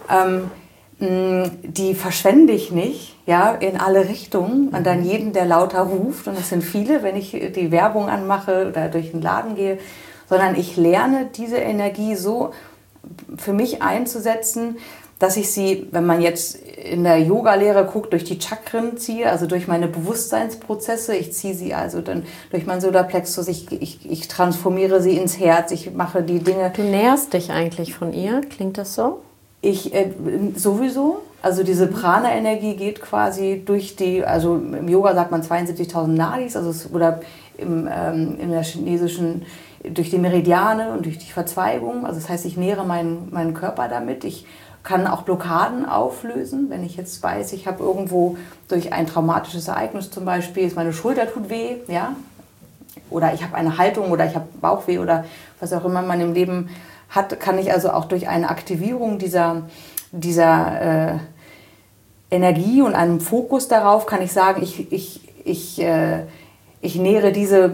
die verschwende ich nicht, ja, in alle Richtungen an dann jeden, der lauter ruft. Und es sind viele, wenn ich die Werbung anmache oder durch den Laden gehe, sondern ich lerne diese Energie so für mich einzusetzen, dass ich sie, wenn man jetzt in der Yoga-Lehre guckt, durch die Chakren ziehe, also durch meine Bewusstseinsprozesse. Ich ziehe sie also dann durch meinen Solarplexus, ich transformiere sie ins Herz, ich mache die Dinge.
Du nährst dich eigentlich von ihr, klingt das so?
Sowieso, also diese Prana-Energie geht quasi durch die, also im Yoga sagt man 72.000 Nadis, oder in der chinesischen durch die Meridiane und durch die Verzweigung. Also das heißt, ich nähere meinen Körper damit. Ich kann auch Blockaden auflösen, wenn ich jetzt weiß, ich habe irgendwo durch ein traumatisches Ereignis zum Beispiel, meine Schulter tut weh, ja, oder ich habe eine Haltung oder ich habe Bauchweh oder was auch immer man im Leben hat, kann ich also auch durch eine Aktivierung dieser Energie und einem Fokus darauf, kann ich sagen, ich nähere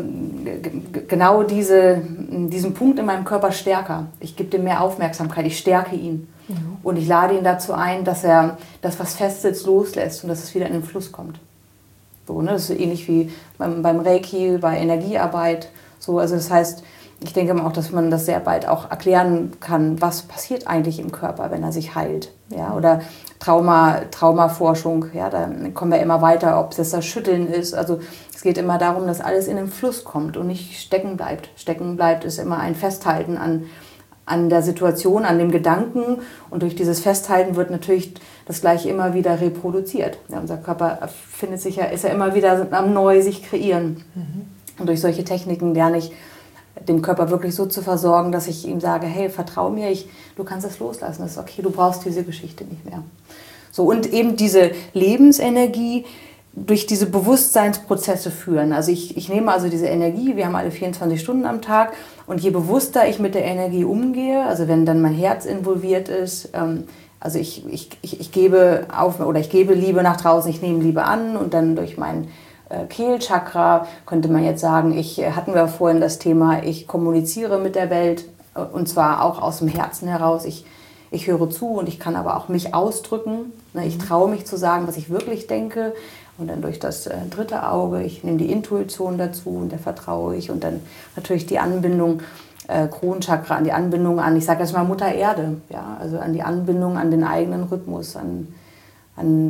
diesen Punkt in meinem Körper stärker. Ich gebe dem mehr Aufmerksamkeit, ich stärke ihn. Mhm. Und ich lade ihn dazu ein, dass er das, was festsitzt, loslässt und dass es wieder in den Fluss kommt. So, ne? Das ist so ähnlich wie beim Reiki, bei Energiearbeit. So, also das heißt, ich denke auch, dass man das sehr bald auch erklären kann, was passiert eigentlich im Körper, wenn er sich heilt. Ja? Oder Traumaforschung, ja? Da kommen wir immer weiter, ob es das Schütteln ist. Also es geht immer darum, dass alles in den Fluss kommt und nicht stecken bleibt. Stecken bleibt ist immer ein Festhalten an der Situation, an dem Gedanken. Und durch dieses Festhalten wird natürlich das Gleiche immer wieder reproduziert. Ja, unser Körper ist ja immer wieder am Neu sich kreieren. Mhm. Und durch solche Techniken lerne ich, den Körper wirklich so zu versorgen, dass ich ihm sage, hey, vertrau mir, du kannst es loslassen, das ist okay, du brauchst diese Geschichte nicht mehr. So, und eben diese Lebensenergie durch diese Bewusstseinsprozesse führen. Also ich nehme also diese Energie, wir haben alle 24 Stunden am Tag, und je bewusster ich mit der Energie umgehe, also wenn dann mein Herz involviert ist, also ich gebe Liebe nach draußen, ich nehme Liebe an, und dann durch mein Kehlchakra könnte man jetzt sagen, hatten wir vorhin das Thema, ich kommuniziere mit der Welt, und zwar auch aus dem Herzen heraus. Ich höre zu und ich kann aber auch mich ausdrücken. Ich traue mich zu sagen, was ich wirklich denke. Und dann durch das dritte Auge, ich nehme die Intuition dazu und der vertraue ich. Und dann natürlich die Anbindung, Kronchakra, an die Anbindung an, ich sage jetzt mal Mutter Erde, ja, also an die Anbindung an den eigenen Rhythmus, an ein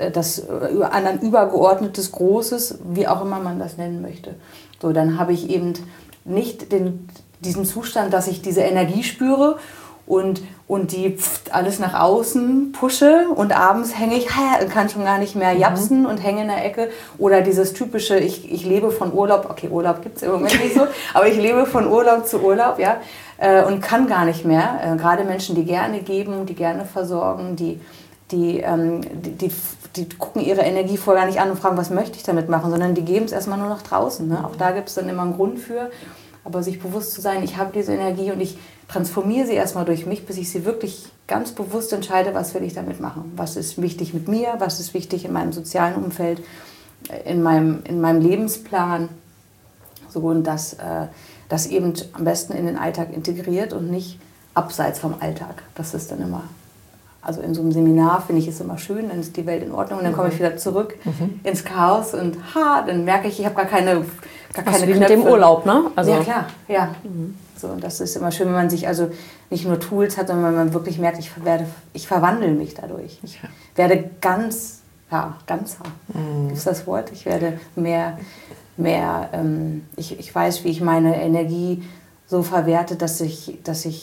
übergeordnetes Großes, wie auch immer man das nennen möchte. So, dann habe ich eben nicht diesen Zustand, dass ich diese Energie spüre und die alles nach außen pushe und abends hänge ich, kann schon gar nicht mehr japsen und hänge in der Ecke. Oder dieses typische, ich lebe von Urlaub, okay, Urlaub gibt es im Moment nicht so, aber ich lebe von Urlaub zu Urlaub, ja, und kann gar nicht mehr. Gerade Menschen, die gerne geben, die gerne versorgen, die gucken ihre Energie vorher gar nicht an und fragen, was möchte ich damit machen, sondern die geben es erstmal nur nach draußen. Ne? Auch da gibt es dann immer einen Grund für. Aber sich bewusst zu sein, ich habe diese Energie und ich transformiere sie erstmal durch mich, bis ich sie wirklich ganz bewusst entscheide, was will ich damit machen. Was ist wichtig mit mir, was ist wichtig in meinem sozialen Umfeld, in meinem Lebensplan. So, und das eben am besten in den Alltag integriert und nicht abseits vom Alltag. Das ist dann immer... Also in so einem Seminar finde ich es immer schön, dann ist die Welt in Ordnung und dann komme ich wieder zurück ins Chaos und dann merke ich habe gar keine Knöpfe.
Mit dem Urlaub, ne? Also
ja, klar, ja. So, und das ist immer schön, wenn man sich also nicht nur Tools hat, sondern wenn man wirklich merkt, ich verwandle mich dadurch. Ich werde ganzer. Gibt es das Wort? Ich werde mehr ich weiß, wie ich meine Energie so verwerte, dass ich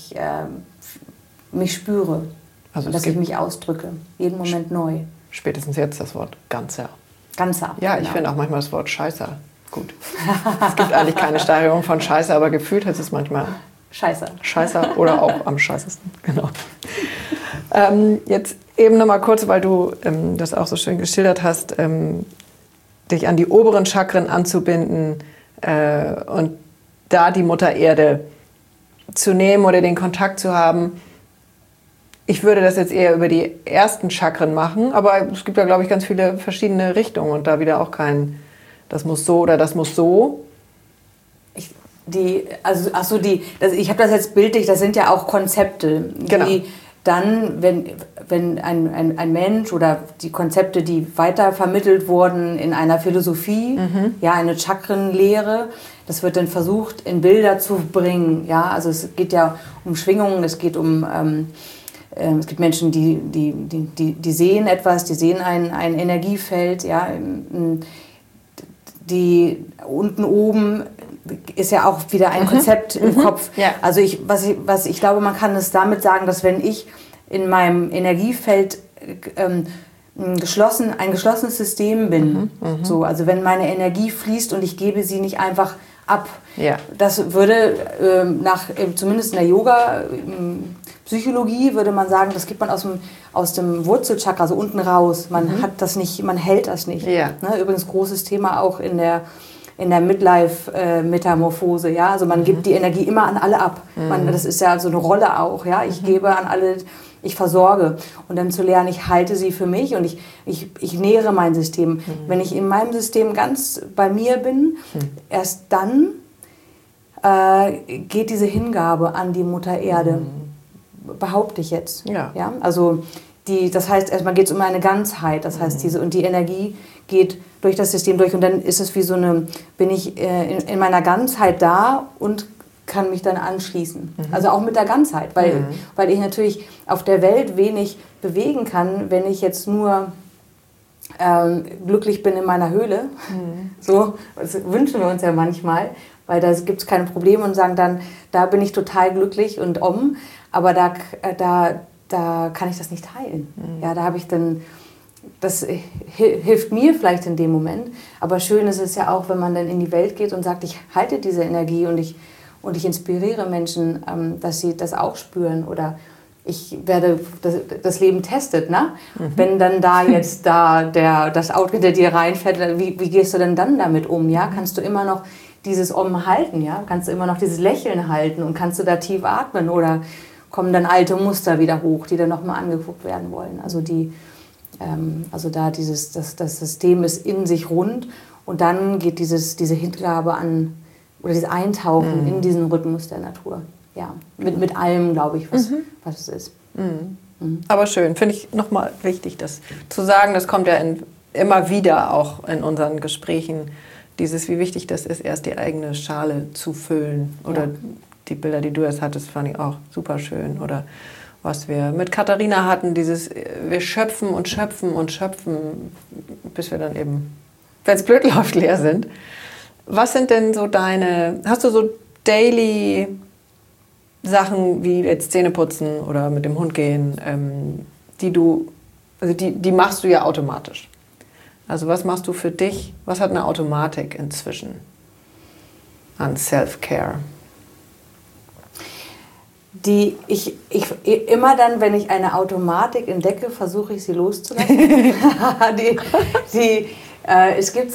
mich spüre. Also dass ich mich ausdrücke, jeden Moment neu.
Spätestens jetzt das Wort Ganzer.
Ganzer.
Ja, genau. Ich finde auch manchmal das Wort Scheißer gut. Es gibt eigentlich keine Steigerung von Scheiße, aber gefühlt heißt es manchmal
Scheißer.
Scheißer oder auch am scheißesten. Genau. Jetzt eben noch mal kurz, weil du das auch so schön geschildert hast, dich an die oberen Chakren anzubinden und da die Mutter Erde zu nehmen oder den Kontakt zu haben. Ich würde das jetzt eher über die ersten Chakren machen, aber es gibt ja, glaube ich, ganz viele verschiedene Richtungen und da wieder auch kein, das muss so oder das muss so.
Ich habe das jetzt bildlich, das sind ja auch Konzepte,
Genau.
Die dann, wenn ein Mensch oder die Konzepte, die weiter vermittelt wurden in einer Philosophie, ja, eine Chakrenlehre, das wird dann versucht, in Bilder zu bringen. Ja, also es geht ja um Schwingungen, es geht um, es gibt Menschen, die sehen etwas, die sehen ein Energiefeld, ja, die unten oben ist ja auch wieder ein Konzept im Kopf.
Ja.
Also was ich glaube, man kann es damit sagen, dass wenn ich in meinem Energiefeld ein geschlossenes System bin, so, also wenn meine Energie fließt und ich gebe sie nicht einfach ab,
Ja.
das würde zumindest in der Yoga-Psychologie würde man sagen, das gibt man aus dem Wurzelchakra, so unten raus. Man hat das nicht, man hält das nicht.
Ja.
Ne? Übrigens großes Thema auch in der Midlife-Metamorphose, ja, also man gibt die Energie immer an alle ab. Das ist ja so eine Rolle auch, ja, ich gebe an alle, ich versorge und dann zu lernen, ich halte sie für mich und ich nähere mein System. Wenn ich in meinem System ganz bei mir bin, erst dann geht diese Hingabe an die Mutter Erde, behaupte ich jetzt.
Ja.
Ja, also das heißt, erstmal geht es um eine Ganzheit, das heißt, die Energie geht durch das System durch und dann ist es wie so bin ich in meiner Ganzheit da und kann mich dann anschließen. Also auch mit der Ganzheit, weil ich natürlich auf der Welt wenig bewegen kann, wenn ich jetzt nur glücklich bin in meiner Höhle. So, das wünschen wir uns ja manchmal, weil da gibt es keine Probleme und sagen dann, da bin ich total glücklich und aber da kann ich das nicht teilen. Ja, da habe ich dann, das hilft mir vielleicht in dem Moment, aber schön ist es ja auch, wenn man dann in die Welt geht und sagt, ich halte diese Energie und ich inspiriere Menschen, dass sie das auch spüren oder ich werde, das Leben testet, ne? Wenn dann das Auto hinter dir reinfährt, wie gehst du denn dann damit um, ja? Kannst du immer noch dieses halten, ja? Kannst du immer noch dieses Lächeln halten und kannst du da tief atmen oder kommen dann alte Muster wieder hoch, die dann nochmal angeguckt werden wollen. Also das System ist in sich rund und dann geht diese Hingabe an oder dieses Eintauchen in diesen Rhythmus der Natur. Ja, mit allem, glaube ich, was es ist.
Aber schön, finde ich nochmal wichtig, das zu sagen. Das kommt ja immer wieder auch in unseren Gesprächen, wie wichtig das ist, erst die eigene Schale zu füllen. Oder die Bilder, die du jetzt hattest, fand ich auch super schön. Oder was wir mit Katharina hatten, wir schöpfen und schöpfen und schöpfen, bis wir dann eben, wenn es blöd läuft, leer sind. Was sind denn so hast du so daily Sachen wie jetzt Zähneputzen oder mit dem Hund gehen, die machst du ja automatisch. Also was machst du für dich? Was hat eine Automatik inzwischen an Self-Care?
Immer dann, wenn ich eine Automatik entdecke, versuche ich sie loszulassen. Es gibt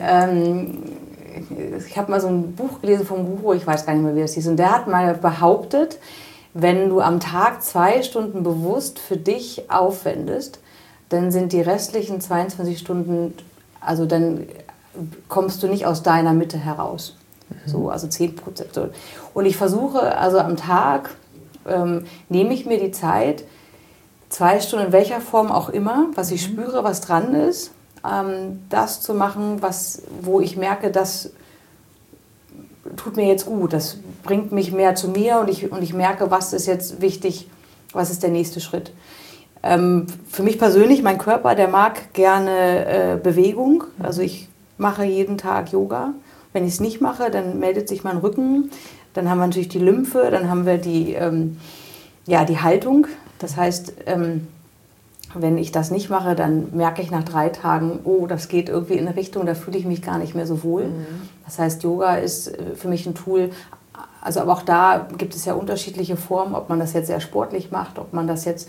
ich habe mal so ein Buch gelesen vom Guru, ich weiß gar nicht mehr, wie das hieß, und der hat mal behauptet, wenn du am Tag 2 Stunden bewusst für dich aufwendest, dann sind die restlichen 22 Stunden, also dann kommst du nicht aus deiner Mitte heraus. So, also 10%. Und ich versuche, also am Tag nehme ich mir die Zeit, 2 Stunden, in welcher Form auch immer, was ich spüre, was dran ist, das zu machen, wo ich merke, das tut mir jetzt gut, das bringt mich mehr zu mir und ich merke, was ist jetzt wichtig, was ist der nächste Schritt. Für mich persönlich, mein Körper, der mag gerne Bewegung, also ich mache jeden Tag Yoga. Wenn ich es nicht mache, dann meldet sich mein Rücken, dann haben wir natürlich die Lymphe, dann haben wir die Haltung, das heißt, wenn ich das nicht mache, dann merke ich nach 3 Tagen, oh, das geht irgendwie in eine Richtung, da fühle ich mich gar nicht mehr so wohl. Das heißt, Yoga ist für mich ein Tool, also aber auch da gibt es ja unterschiedliche Formen, ob man das jetzt sehr sportlich macht, ob man das jetzt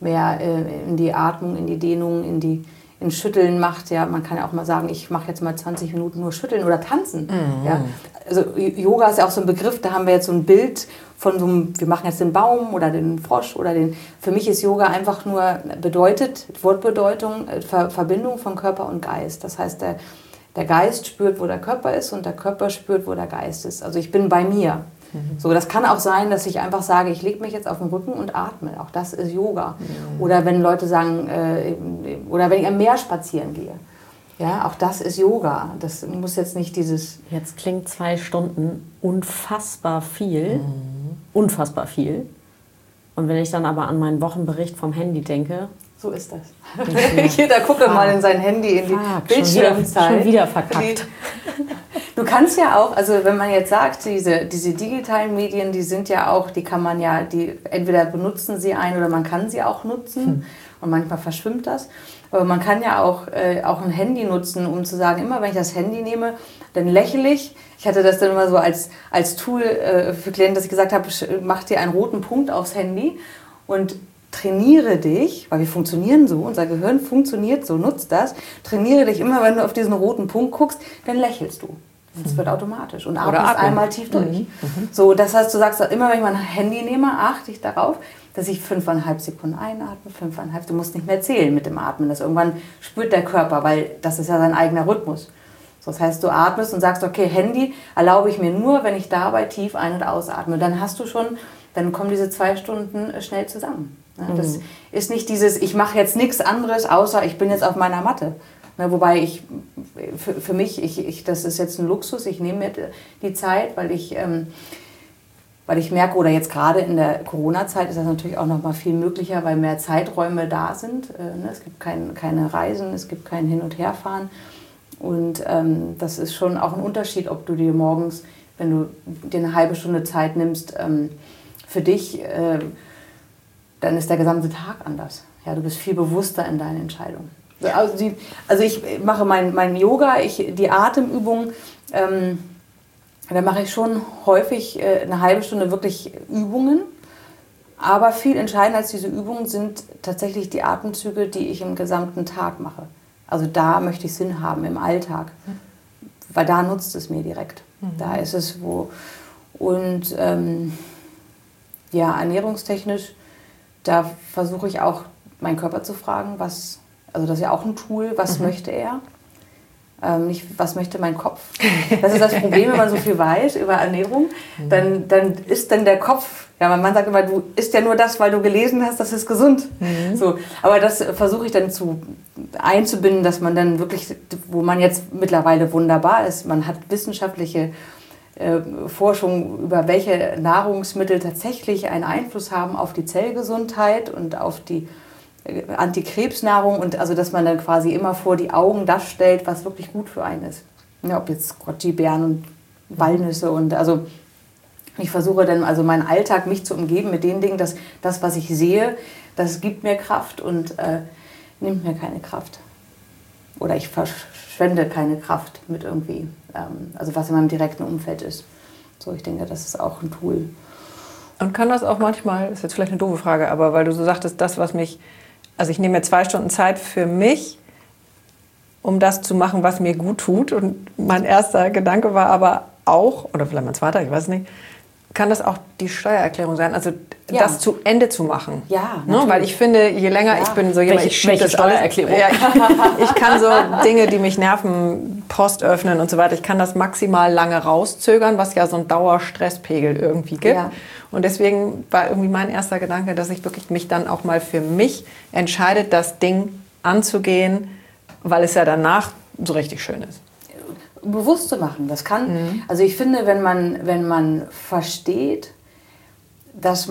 mehr in die Atmung, in die Dehnung, in Schütteln macht. Ja, man kann ja auch mal sagen, ich mache jetzt mal 20 Minuten nur Schütteln oder Tanzen. Ja. Also Yoga ist ja auch so ein Begriff, da haben wir jetzt so ein Bild von so einem, wir machen jetzt den Baum oder den Frosch oder den. Für mich ist Yoga einfach nur Wortbedeutung, Verbindung von Körper und Geist. Das heißt, der Geist spürt, wo der Körper ist und der Körper spürt, wo der Geist ist. Also ich bin bei mir. So, das kann auch sein, dass ich einfach sage, ich lege mich jetzt auf den Rücken und atme. Auch das ist Yoga. Oder wenn Leute sagen, oder wenn ich am Meer spazieren gehe. Ja, auch das ist Yoga. Das muss jetzt nicht dieses...
Jetzt klingt 2 Stunden unfassbar viel. Unfassbar viel. Und wenn ich dann aber an meinen Wochenbericht vom Handy denke...
So ist das. Jeder guckt doch mal in sein Handy, in die Bildschirmzeit.
Schon wieder verkackt.
Du kannst ja auch, also wenn man jetzt sagt, diese digitalen Medien, die sind ja auch, die kann man ja, entweder benutzen sie ein oder man kann sie auch nutzen. Und manchmal verschwimmt das. Aber man kann ja auch ein Handy nutzen, um zu sagen, immer wenn ich das Handy nehme, dann lächle ich. Ich hatte das dann immer so als Tool für Klienten, dass ich gesagt habe, mach dir einen roten Punkt aufs Handy und trainiere dich, weil wir funktionieren so, unser Gehirn funktioniert so, nutzt das, trainiere dich immer, wenn du auf diesen roten Punkt guckst, dann lächelst du. Das wird automatisch und atmest einmal tief durch. So, das heißt, du sagst immer, wenn ich mein Handy nehme, achte ich darauf, dass ich 5,5 Sekunden einatme, 5,5, du musst nicht mehr zählen mit dem Atmen, das irgendwann spürt der Körper, weil das ist ja sein eigener Rhythmus. So, das heißt, du atmest und sagst, okay, Handy erlaube ich mir nur, wenn ich dabei tief ein- und ausatme. Dann hast du schon, dann kommen diese 2 Stunden schnell zusammen. Das ist nicht dieses, ich mache jetzt nichts anderes, außer ich bin jetzt auf meiner Matte. Wobei für mich, das ist jetzt ein Luxus, ich nehme mir die Zeit, weil ich merke, oder jetzt gerade in der Corona-Zeit ist das natürlich auch noch mal viel möglicher, weil mehr Zeiträume da sind. Es gibt keine Reisen, es gibt kein Hin- und Herfahren. Und das ist schon auch ein Unterschied, ob du dir morgens, wenn du dir eine halbe Stunde Zeit nimmst, für dich, dann ist der gesamte Tag anders. Ja, du bist viel bewusster in deinen Entscheidungen. Also ich mache mein Yoga, die Atemübung, da mache ich schon häufig eine halbe Stunde wirklich Übungen. Aber viel entscheidender als diese Übungen sind tatsächlich die Atemzüge, die ich im gesamten Tag mache. Also da möchte ich Sinn haben im Alltag, weil da nutzt es mir direkt. Da ist es wo. Und ernährungstechnisch, da versuche ich auch meinen Körper zu fragen, also das ist ja auch ein Tool, was möchte er? Nicht, was möchte mein Kopf? Das ist das Problem, wenn man so viel weiß über Ernährung, dann ist dann der Kopf, ja, mein Mann sagt immer, du isst ja nur das, weil du gelesen hast, das ist gesund. So, aber das versuche ich dann einzubinden, dass man dann wirklich, wo man jetzt mittlerweile wunderbar ist, man hat wissenschaftliche Forschung über welche Nahrungsmittel tatsächlich einen Einfluss haben auf die Zellgesundheit und auf die Antikrebsnahrung und also dass man dann quasi immer vor die Augen das stellt, was wirklich gut für einen ist. Ja, ob jetzt Goji-Beeren und Walnüsse und also ich versuche dann also meinen Alltag mich zu umgeben mit den Dingen, dass das, was ich sehe, das gibt mir Kraft und nimmt mir keine Kraft. Oder ich verschwende keine Kraft mit irgendwie, also was in meinem direkten Umfeld ist. So, ich denke, das ist auch ein Tool.
Und kann das auch manchmal, ist jetzt vielleicht eine doofe Frage, aber weil du so sagtest, das, was mich, also ich nehme mir 2 Stunden Zeit für mich, um das zu machen, was mir gut tut. Und mein erster Gedanke war aber auch, oder vielleicht mein zweiter, ich weiß nicht, kann das auch die Steuererklärung sein? Also das zu Ende zu machen.
Ja,
ne? Weil ich finde, je länger ich bin so jemand, ich schiebe das
Steuererklärung?
Ja, ich kann so Dinge, die mich nerven, Post öffnen und so weiter, ich kann das maximal lange rauszögern, was ja so einen Dauerstresspegel irgendwie gibt. Ja. Und deswegen war irgendwie mein erster Gedanke, dass ich wirklich mich dann auch mal für mich entscheide, das Ding anzugehen, weil es ja danach so richtig schön ist.
Bewusst zu machen, das kann, also ich finde, wenn man versteht, dass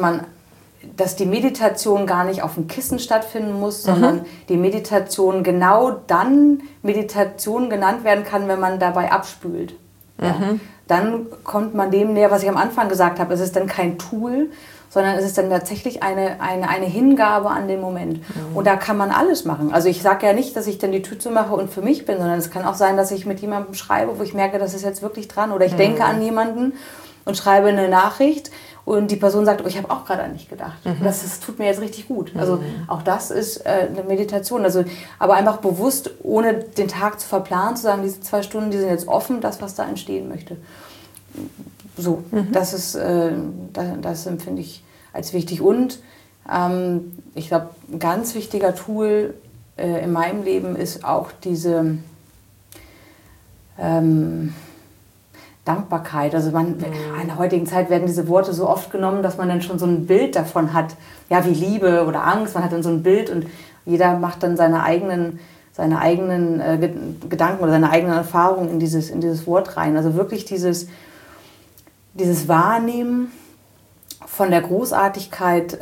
die Meditation gar nicht auf dem Kissen stattfinden muss, sondern die Meditation genau dann Meditation genannt werden kann, wenn man dabei abspült. Ja. Dann kommt man dem näher, was ich am Anfang gesagt habe, es ist dann kein Tool, sondern es ist dann tatsächlich eine Hingabe an den Moment. Und da kann man alles machen. Also ich sage ja nicht, dass ich dann die Tür zumache und für mich bin, sondern es kann auch sein, dass ich mit jemandem schreibe, wo ich merke, das ist jetzt wirklich dran. Oder ich denke an jemanden und schreibe eine Nachricht und die Person sagt, oh, ich habe auch gerade an dich gedacht. Das tut mir jetzt richtig gut. Also auch das ist eine Meditation. Also, aber einfach bewusst, ohne den Tag zu verplanen, zu sagen, diese 2 Stunden, die sind jetzt offen, das, was da entstehen möchte. So, das empfinde ich als wichtig. Und ich glaube, ein ganz wichtiger Tool in meinem Leben ist auch diese Dankbarkeit. Also in der heutigen Zeit werden diese Worte so oft genommen, dass man dann schon so ein Bild davon hat, ja, wie Liebe oder Angst. Man hat dann so ein Bild und jeder macht dann seine eigenen Gedanken oder seine eigenen Erfahrungen in dieses Wort rein. Also wirklich dieses Wahrnehmen von der Großartigkeit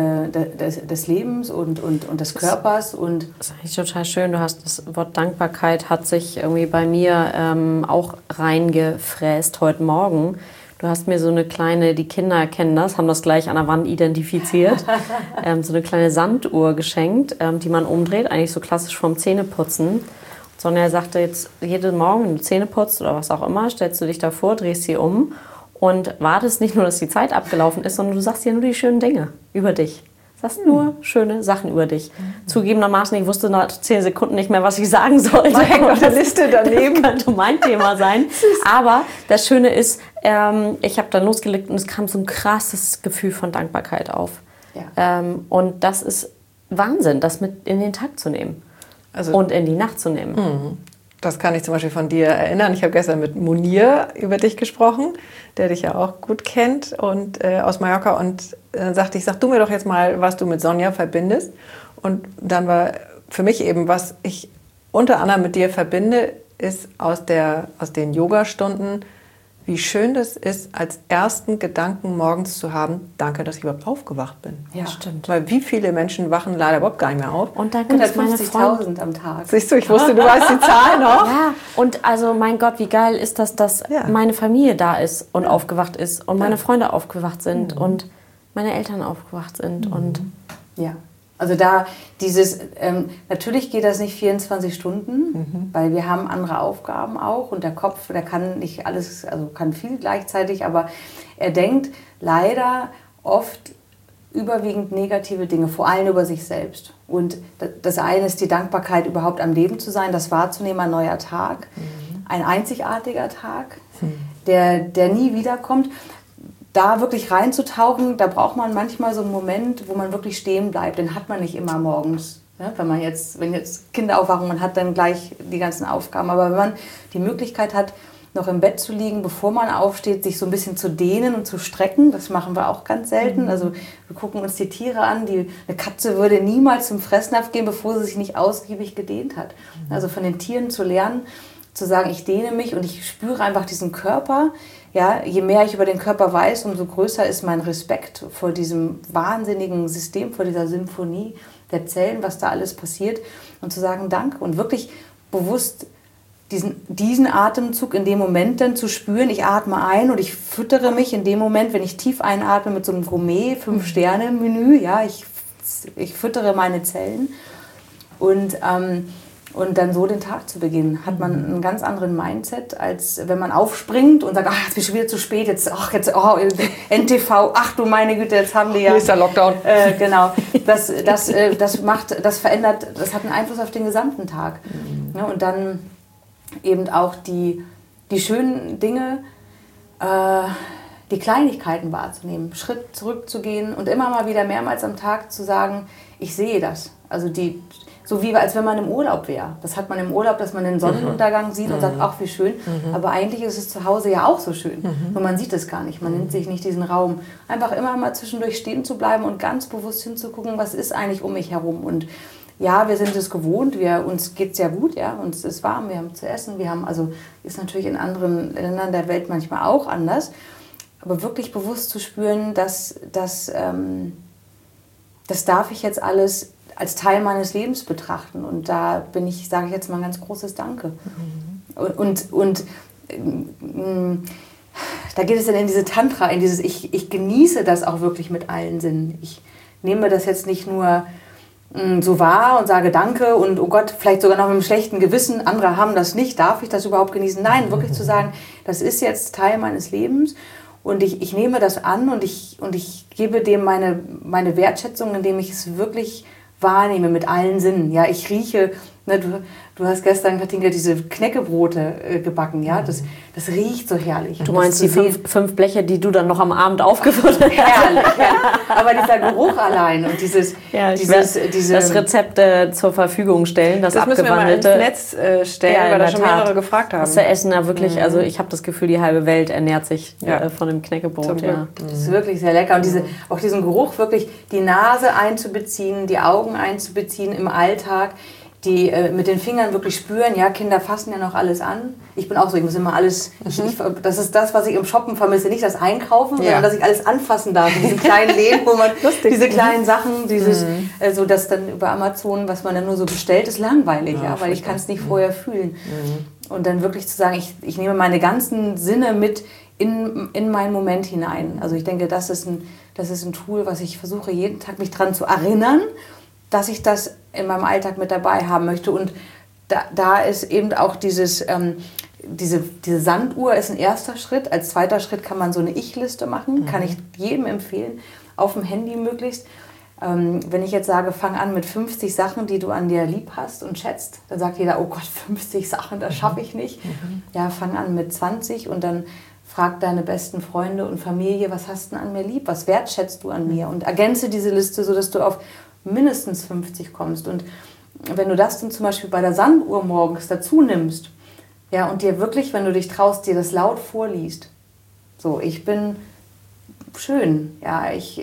des Lebens und des Körpers. Und
das ist eigentlich total schön. Du hast das Wort Dankbarkeit hat sich irgendwie bei mir auch reingefräst heute Morgen. Du hast mir so eine kleine, die Kinder kennen das, haben das gleich an der Wand identifiziert, so eine kleine Sanduhr geschenkt, die man umdreht, eigentlich so klassisch vom Zähneputzen. Sonja sagte jetzt, jeden Morgen, wenn du Zähne putzt oder was auch immer, stellst du dich davor, drehst sie um und wartest nicht nur, dass die Zeit abgelaufen ist, sondern du sagst dir nur die schönen Dinge über dich. Du sagst nur schöne Sachen über dich. Zugegebenermaßen, ich wusste nach 10 Sekunden nicht mehr, was ich sagen sollte.
Da hängt auf der Liste daneben.
Das könnte mein Thema sein. Aber das Schöne ist, ich habe dann losgelegt und es kam so ein krasses Gefühl von Dankbarkeit auf.
Ja.
Und das ist Wahnsinn, das mit in den Tag zu nehmen und in die Nacht zu nehmen.
Das kann ich zum Beispiel von dir erinnern. Ich habe gestern mit Munir über dich gesprochen, der dich ja auch gut kennt und aus Mallorca. Und dann sagte ich, sag du mir doch jetzt mal, was du mit Sonja verbindest. Und dann war für mich eben, was ich unter anderem mit dir verbinde, ist aus den Yoga-Stunden, wie schön das ist, als ersten Gedanken morgens zu haben, danke, dass ich überhaupt aufgewacht bin.
Ja, stimmt.
Weil wie viele Menschen wachen leider überhaupt gar nicht mehr auf.
Und danke, dass meine
150.000 am Tag.
Siehst du, ich wusste, du weißt die Zahl noch.
Ja, und also mein Gott, wie geil ist das, dass meine Familie da ist und aufgewacht ist und meine Freunde aufgewacht sind und meine Eltern aufgewacht sind. Und
ja. Also da natürlich geht das nicht 24 Stunden, weil wir haben andere Aufgaben auch und der Kopf, der kann nicht alles, also kann viel gleichzeitig, aber er denkt leider oft überwiegend negative Dinge, vor allem über sich selbst. Und das eine ist die Dankbarkeit, überhaupt am Leben zu sein, das wahrzunehmen, ein neuer Tag, ein einzigartiger Tag, der nie wiederkommt. Da wirklich reinzutauchen, da braucht man manchmal so einen Moment, wo man wirklich stehen bleibt. Den hat man nicht immer morgens. Ne? Wenn jetzt Kinder aufwachen, man hat dann gleich die ganzen Aufgaben. Aber wenn man die Möglichkeit hat, noch im Bett zu liegen, bevor man aufsteht, sich so ein bisschen zu dehnen und zu strecken, das machen wir auch ganz selten. Also wir gucken uns die Tiere an. Eine Katze würde niemals zum Fressnapf gehen, bevor sie sich nicht ausgiebig gedehnt hat. Also von den Tieren zu lernen, zu sagen, ich dehne mich und ich spüre einfach diesen Körper. Ja, je mehr ich über den Körper weiß, umso größer ist mein Respekt vor diesem wahnsinnigen System, vor dieser Symphonie der Zellen, was da alles passiert. Und zu sagen, Danke und wirklich bewusst diesen Atemzug in dem Moment dann zu spüren. Ich atme ein und ich füttere mich in dem Moment, wenn ich tief einatme mit so einem Gourmet 5-Sterne-Menü. Ja, ich füttere meine Zellen und dann so den Tag zu beginnen, hat man einen ganz anderen Mindset, als wenn man aufspringt und sagt, ach, jetzt bin ich schon wieder zu spät, NTV, ach du meine Güte, jetzt haben wir ja...
Nächster Lockdown.
Genau, das verändert, das hat einen Einfluss auf den gesamten Tag. Ja, und dann eben auch die schönen Dinge, die Kleinigkeiten wahrzunehmen, Schritt zurückzugehen und immer mal wieder mehrmals am Tag zu sagen, ich sehe das. Also so wie als wenn man im Urlaub wäre. Das hat man im Urlaub, dass man den Sonnenuntergang sieht und sagt, ach wie schön. Aber eigentlich ist es zu Hause ja auch so schön. Nur man sieht es gar nicht, man nimmt sich nicht diesen Raum. Einfach immer mal zwischendurch stehen zu bleiben und ganz bewusst hinzugucken, was ist eigentlich um mich herum. Und ja, wir sind es gewohnt, uns geht es ja gut, ja, uns ist warm, wir haben zu essen, ist natürlich in anderen Ländern der Welt manchmal auch anders. Aber wirklich bewusst zu spüren, das darf ich jetzt alles als Teil meines Lebens betrachten. Und da sage ich jetzt mal ein ganz großes Danke. Und da geht es dann in diese Tantra, in dieses, ich genieße das auch wirklich mit allen Sinnen. Ich nehme das jetzt nicht nur so wahr und sage Danke und oh Gott, vielleicht sogar noch mit einem schlechten Gewissen, andere haben das nicht, darf ich das überhaupt genießen? Nein, wirklich zu sagen, das ist jetzt Teil meines Lebens Und ich nehme das an und ich gebe dem meine Wertschätzung, indem ich es wirklich wahrnehme mit allen Sinnen. Ja, ich rieche, ne, du hast gestern, Katinka, diese Knäckebrote gebacken, ja, das riecht so herrlich.
Du meinst die fünf Bleche, die du dann noch am Abend aufgefüllt hast?
Herrlich, ja. Aber dieser Geruch allein und
das Rezept zur Verfügung stellen, das abgewandelte.
Müssen wir mal ins Netz stellen, weil da schon mehrere gefragt haben.
Das Essen da wirklich, also ich habe das Gefühl, die halbe Welt ernährt sich von dem Knäckebrot. Ja.
Das ist wirklich sehr lecker. Und auch diesen Geruch wirklich, die Nase einzubeziehen, die Augen einzubeziehen im Alltag, die mit den Fingern wirklich spüren, ja, Kinder fassen ja noch alles an. Ich bin auch so, ich muss immer alles, das ist das, was ich im Shoppen vermisse, nicht das Einkaufen, sondern dass ich alles anfassen darf, in diesen kleinen Läden, wo man diese kleinen Sachen, so das dann über Amazon, was man dann nur so bestellt, ist langweilig, weil ich kann es nicht vorher fühlen. Und dann wirklich zu sagen, ich nehme meine ganzen Sinne mit in meinen Moment hinein. Also ich denke, das ist ein Tool, was ich versuche, jeden Tag mich dran zu erinnern, dass ich das in meinem Alltag mit dabei haben möchte. Und da ist eben auch diese Sanduhr ist ein erster Schritt. Als zweiter Schritt kann man so eine Ich-Liste machen. Kann ich jedem empfehlen, auf dem Handy möglichst. Wenn ich jetzt sage, fang an mit 50 Sachen, die du an dir lieb hast und schätzt, dann sagt jeder, oh Gott, 50 Sachen, das schaffe ich nicht. Ja, fang an mit 20 und dann frag deine besten Freunde und Familie, was hast du an mir lieb, was wertschätzt du an mir? Und ergänze diese Liste, sodass du auf mindestens 50 kommst. Und wenn du das dann zum Beispiel bei der Sanduhr morgens dazu nimmst, ja, und dir wirklich, wenn du dich traust, dir das laut vorliest, so, ich bin schön, ja,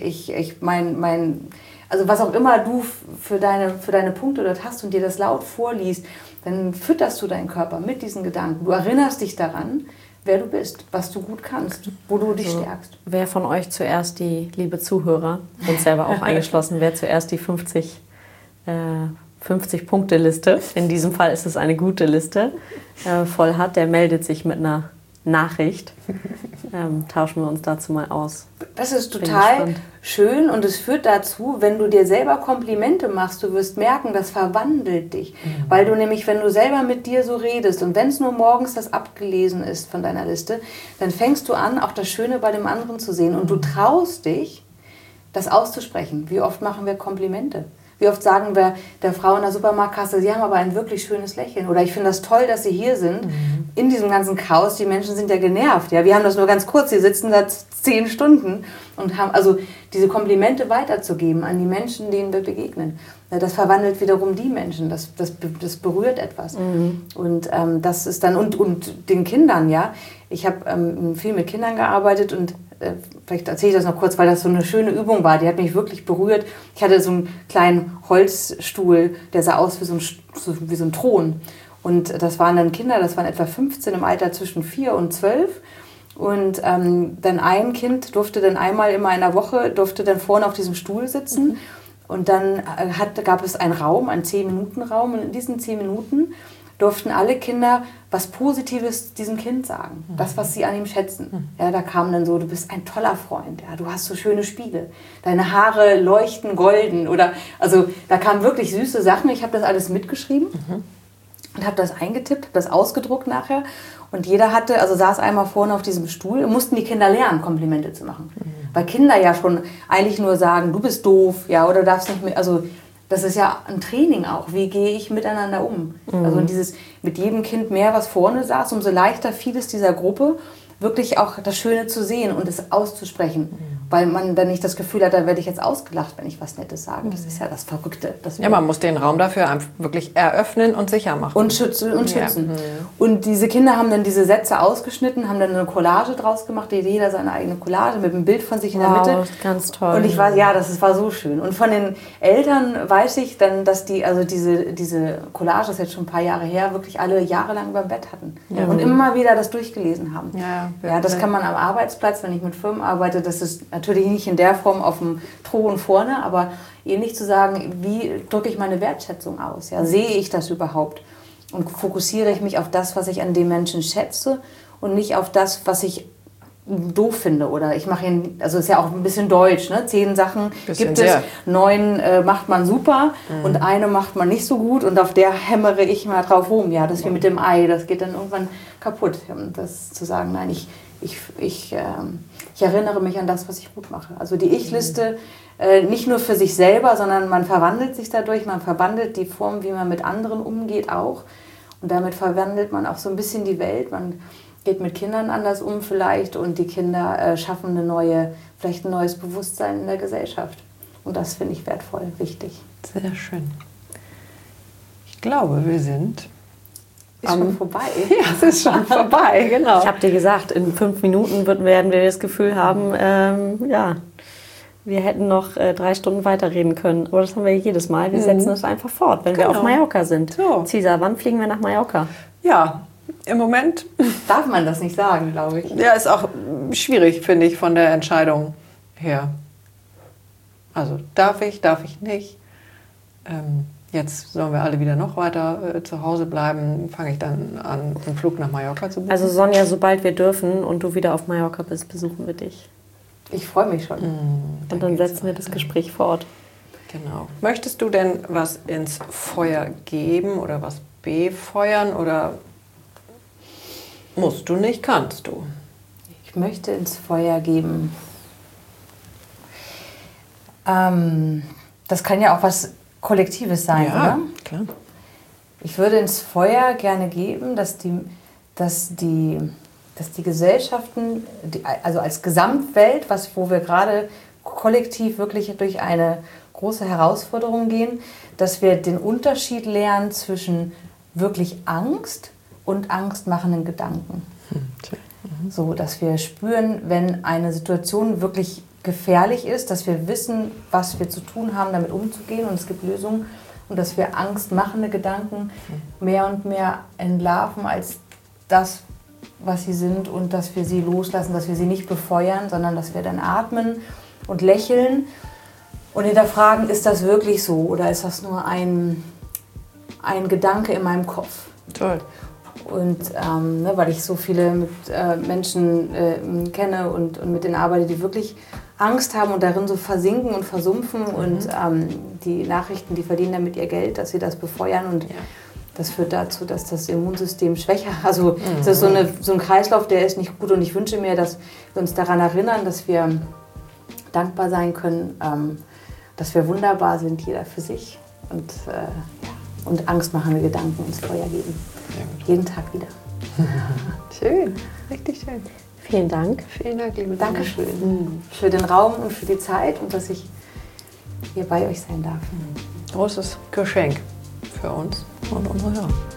also was auch immer du für deine Punkte dort hast und dir das laut vorliest, dann fütterst du deinen Körper mit diesen Gedanken. Du erinnerst dich daran, wer du bist, was du gut kannst, wo du dich stärkst.
Wer von euch zuerst die, liebe Zuhörer, uns selber auch eingeschlossen, wer zuerst die 50-Punkte-Liste, in diesem Fall ist es eine gute Liste, voll hat, der meldet sich mit einer Nachricht. Tauschen wir uns dazu mal aus.
Das ist total schön und es führt dazu, wenn du dir selber Komplimente machst, du wirst merken, das verwandelt dich. Weil du nämlich, wenn du selber mit dir so redest und wenn es nur morgens das abgelesen ist von deiner Liste, dann fängst du an, auch das Schöne bei dem anderen zu sehen und du traust dich, das auszusprechen. Wie oft machen wir Komplimente? Wie oft sagen wir der Frau in der Supermarktkasse, Sie haben aber ein wirklich schönes Lächeln. Oder ich finde das toll, dass Sie hier sind. In diesem ganzen Chaos, die Menschen sind ja genervt. Ja? Wir haben das nur ganz kurz, sie sitzen da 10 Stunden und haben also diese Komplimente weiterzugeben an die Menschen, denen wir begegnen. Das verwandelt wiederum die Menschen, das berührt etwas. Und das ist dann, und den Kindern, ja. Ich habe viel mit Kindern gearbeitet und vielleicht erzähle ich das noch kurz, weil das so eine schöne Übung war, die hat mich wirklich berührt. Ich hatte so einen kleinen Holzstuhl, der sah aus wie so ein Thron. Und das waren dann Kinder, das waren etwa 15 im Alter zwischen 4 und 12. Und dann ein Kind durfte dann einmal immer in der Woche, durfte dann vorne auf diesem Stuhl sitzen. Und dann gab es einen Raum, einen 10-Minuten-Raum. Und in diesen 10 Minuten durften alle Kinder was Positives diesem Kind sagen. Das, was sie an ihm schätzen. Ja, da kam dann so, du bist ein toller Freund. Ja, du hast so schöne Spiegel. Deine Haare leuchten golden. Also da kamen wirklich süße Sachen. Ich habe das alles mitgeschrieben. Und habe das eingetippt, habe das ausgedruckt nachher. Und jeder saß einmal vorne auf diesem Stuhl. Mussten die Kinder lernen, Komplimente zu machen. Weil Kinder ja schon eigentlich nur sagen, du bist doof, ja, oder darfst nicht mehr. Also das ist ja ein Training auch. Wie gehe ich miteinander um? Also dieses mit jedem Kind mehr, was vorne saß, umso leichter fiel es dieser Gruppe, wirklich auch das Schöne zu sehen und es auszusprechen. Weil man dann nicht das Gefühl hat, da werde ich jetzt ausgelacht, wenn ich was Nettes sage. Das ist ja das Verrückte.
Ja, man muss den Raum dafür einfach wirklich eröffnen und sicher machen.
Und schützen. Und diese Kinder haben dann diese Sätze ausgeschnitten, haben dann eine Collage draus gemacht, jeder seine eigene Collage mit einem Bild von sich in der Mitte.
Ganz toll.
Und ich weiß, ja, das war so schön. Und von den Eltern weiß ich dann, dass die, also diese Collage, das ist jetzt schon ein paar Jahre her, wirklich alle jahrelang beim Bett hatten. Und immer wieder das durchgelesen haben. Ja, das kann man am Arbeitsplatz, wenn ich mit Firmen arbeite, das ist natürlich nicht in der Form auf dem Thron vorne, aber ähnlich zu sagen, wie drücke ich meine Wertschätzung aus? Ja? Sehe ich das überhaupt? Und fokussiere ich mich auf das, was ich an dem Menschen schätze und nicht auf das, was ich doof finde? Oder ich mache ihn, also ist ja auch ein bisschen deutsch, ne? 10 Sachen gibt es, 9 macht man super und eine macht man nicht so gut und auf der hämmere ich mal drauf rum. Ja, das wie mit dem Ei, das geht dann irgendwann kaputt. Das zu sagen, nein, ich ich erinnere mich an das, was ich gut mache. Also die Ich-Liste nicht nur für sich selber, sondern man verwandelt sich dadurch, man verwandelt die Form, wie man mit anderen umgeht auch. Und damit verwandelt man auch so ein bisschen die Welt. Man geht mit Kindern anders um vielleicht und die Kinder schaffen vielleicht ein neues Bewusstsein in der Gesellschaft. Und das finde ich wertvoll, wichtig.
Sehr schön. Ich glaube, wir sind...
Ist schon vorbei.
Ja, es ist schon vorbei, genau.
Ich habe dir gesagt, in 5 Minuten werden wir das Gefühl haben, wir hätten noch 3 Stunden weiterreden können. Aber das haben wir jedes Mal. Wir setzen es einfach fort, wenn wir auf Mallorca sind.
So.
Cesar, wann fliegen wir nach Mallorca?
Ja, im Moment...
Darf man das nicht sagen, glaube ich.
Ja, ist auch schwierig, finde ich, von der Entscheidung her. Also darf ich nicht. Jetzt sollen wir alle wieder noch weiter zu Hause bleiben. Fange ich dann an, einen Flug nach Mallorca zu buchen.
Also Sonja, sobald wir dürfen und du wieder auf Mallorca bist, besuchen wir dich.
Ich freue mich schon.
Und dann setzen wir das Gespräch fort.
Genau. Möchtest du denn was ins Feuer geben oder was befeuern oder musst du nicht, kannst du?
Ich möchte ins Feuer geben. Das kann ja auch was Kollektives sein, oder?
Klar.
Ich würde ins Feuer gerne geben, dass die Gesellschaften, also als Gesamtwelt, wo wir gerade kollektiv wirklich durch eine große Herausforderung gehen, dass wir den Unterschied lernen zwischen wirklich Angst und angstmachenden Gedanken. So, dass wir spüren, wenn eine Situation wirklich gefährlich ist, dass wir wissen, was wir zu tun haben, damit umzugehen und es gibt Lösungen und dass wir angstmachende Gedanken mehr und mehr entlarven als das, was sie sind und dass wir sie loslassen, dass wir sie nicht befeuern, sondern dass wir dann atmen und lächeln und hinterfragen, ist das wirklich so oder ist das nur ein Gedanke in meinem Kopf?
Toll.
Und weil ich so viele Menschen kenne und mit denen arbeite, die wirklich Angst haben und darin so versinken und versumpfen und die Nachrichten, die verdienen damit ihr Geld, dass sie das befeuern und das führt dazu, dass das Immunsystem schwächer, also das ist so ein Kreislauf, der ist nicht gut und ich wünsche mir, dass wir uns daran erinnern, dass wir dankbar sein können, dass wir wunderbar sind, jeder für sich und angstmachende Gedanken ins Feuer geben. Jeden Tag wieder.
Schön, richtig schön.
Vielen Dank.
Vielen Dank, liebe
Dankeschön für den Raum und für die Zeit und dass ich hier bei euch sein darf.
Großes Geschenk für uns und unsere Hörer.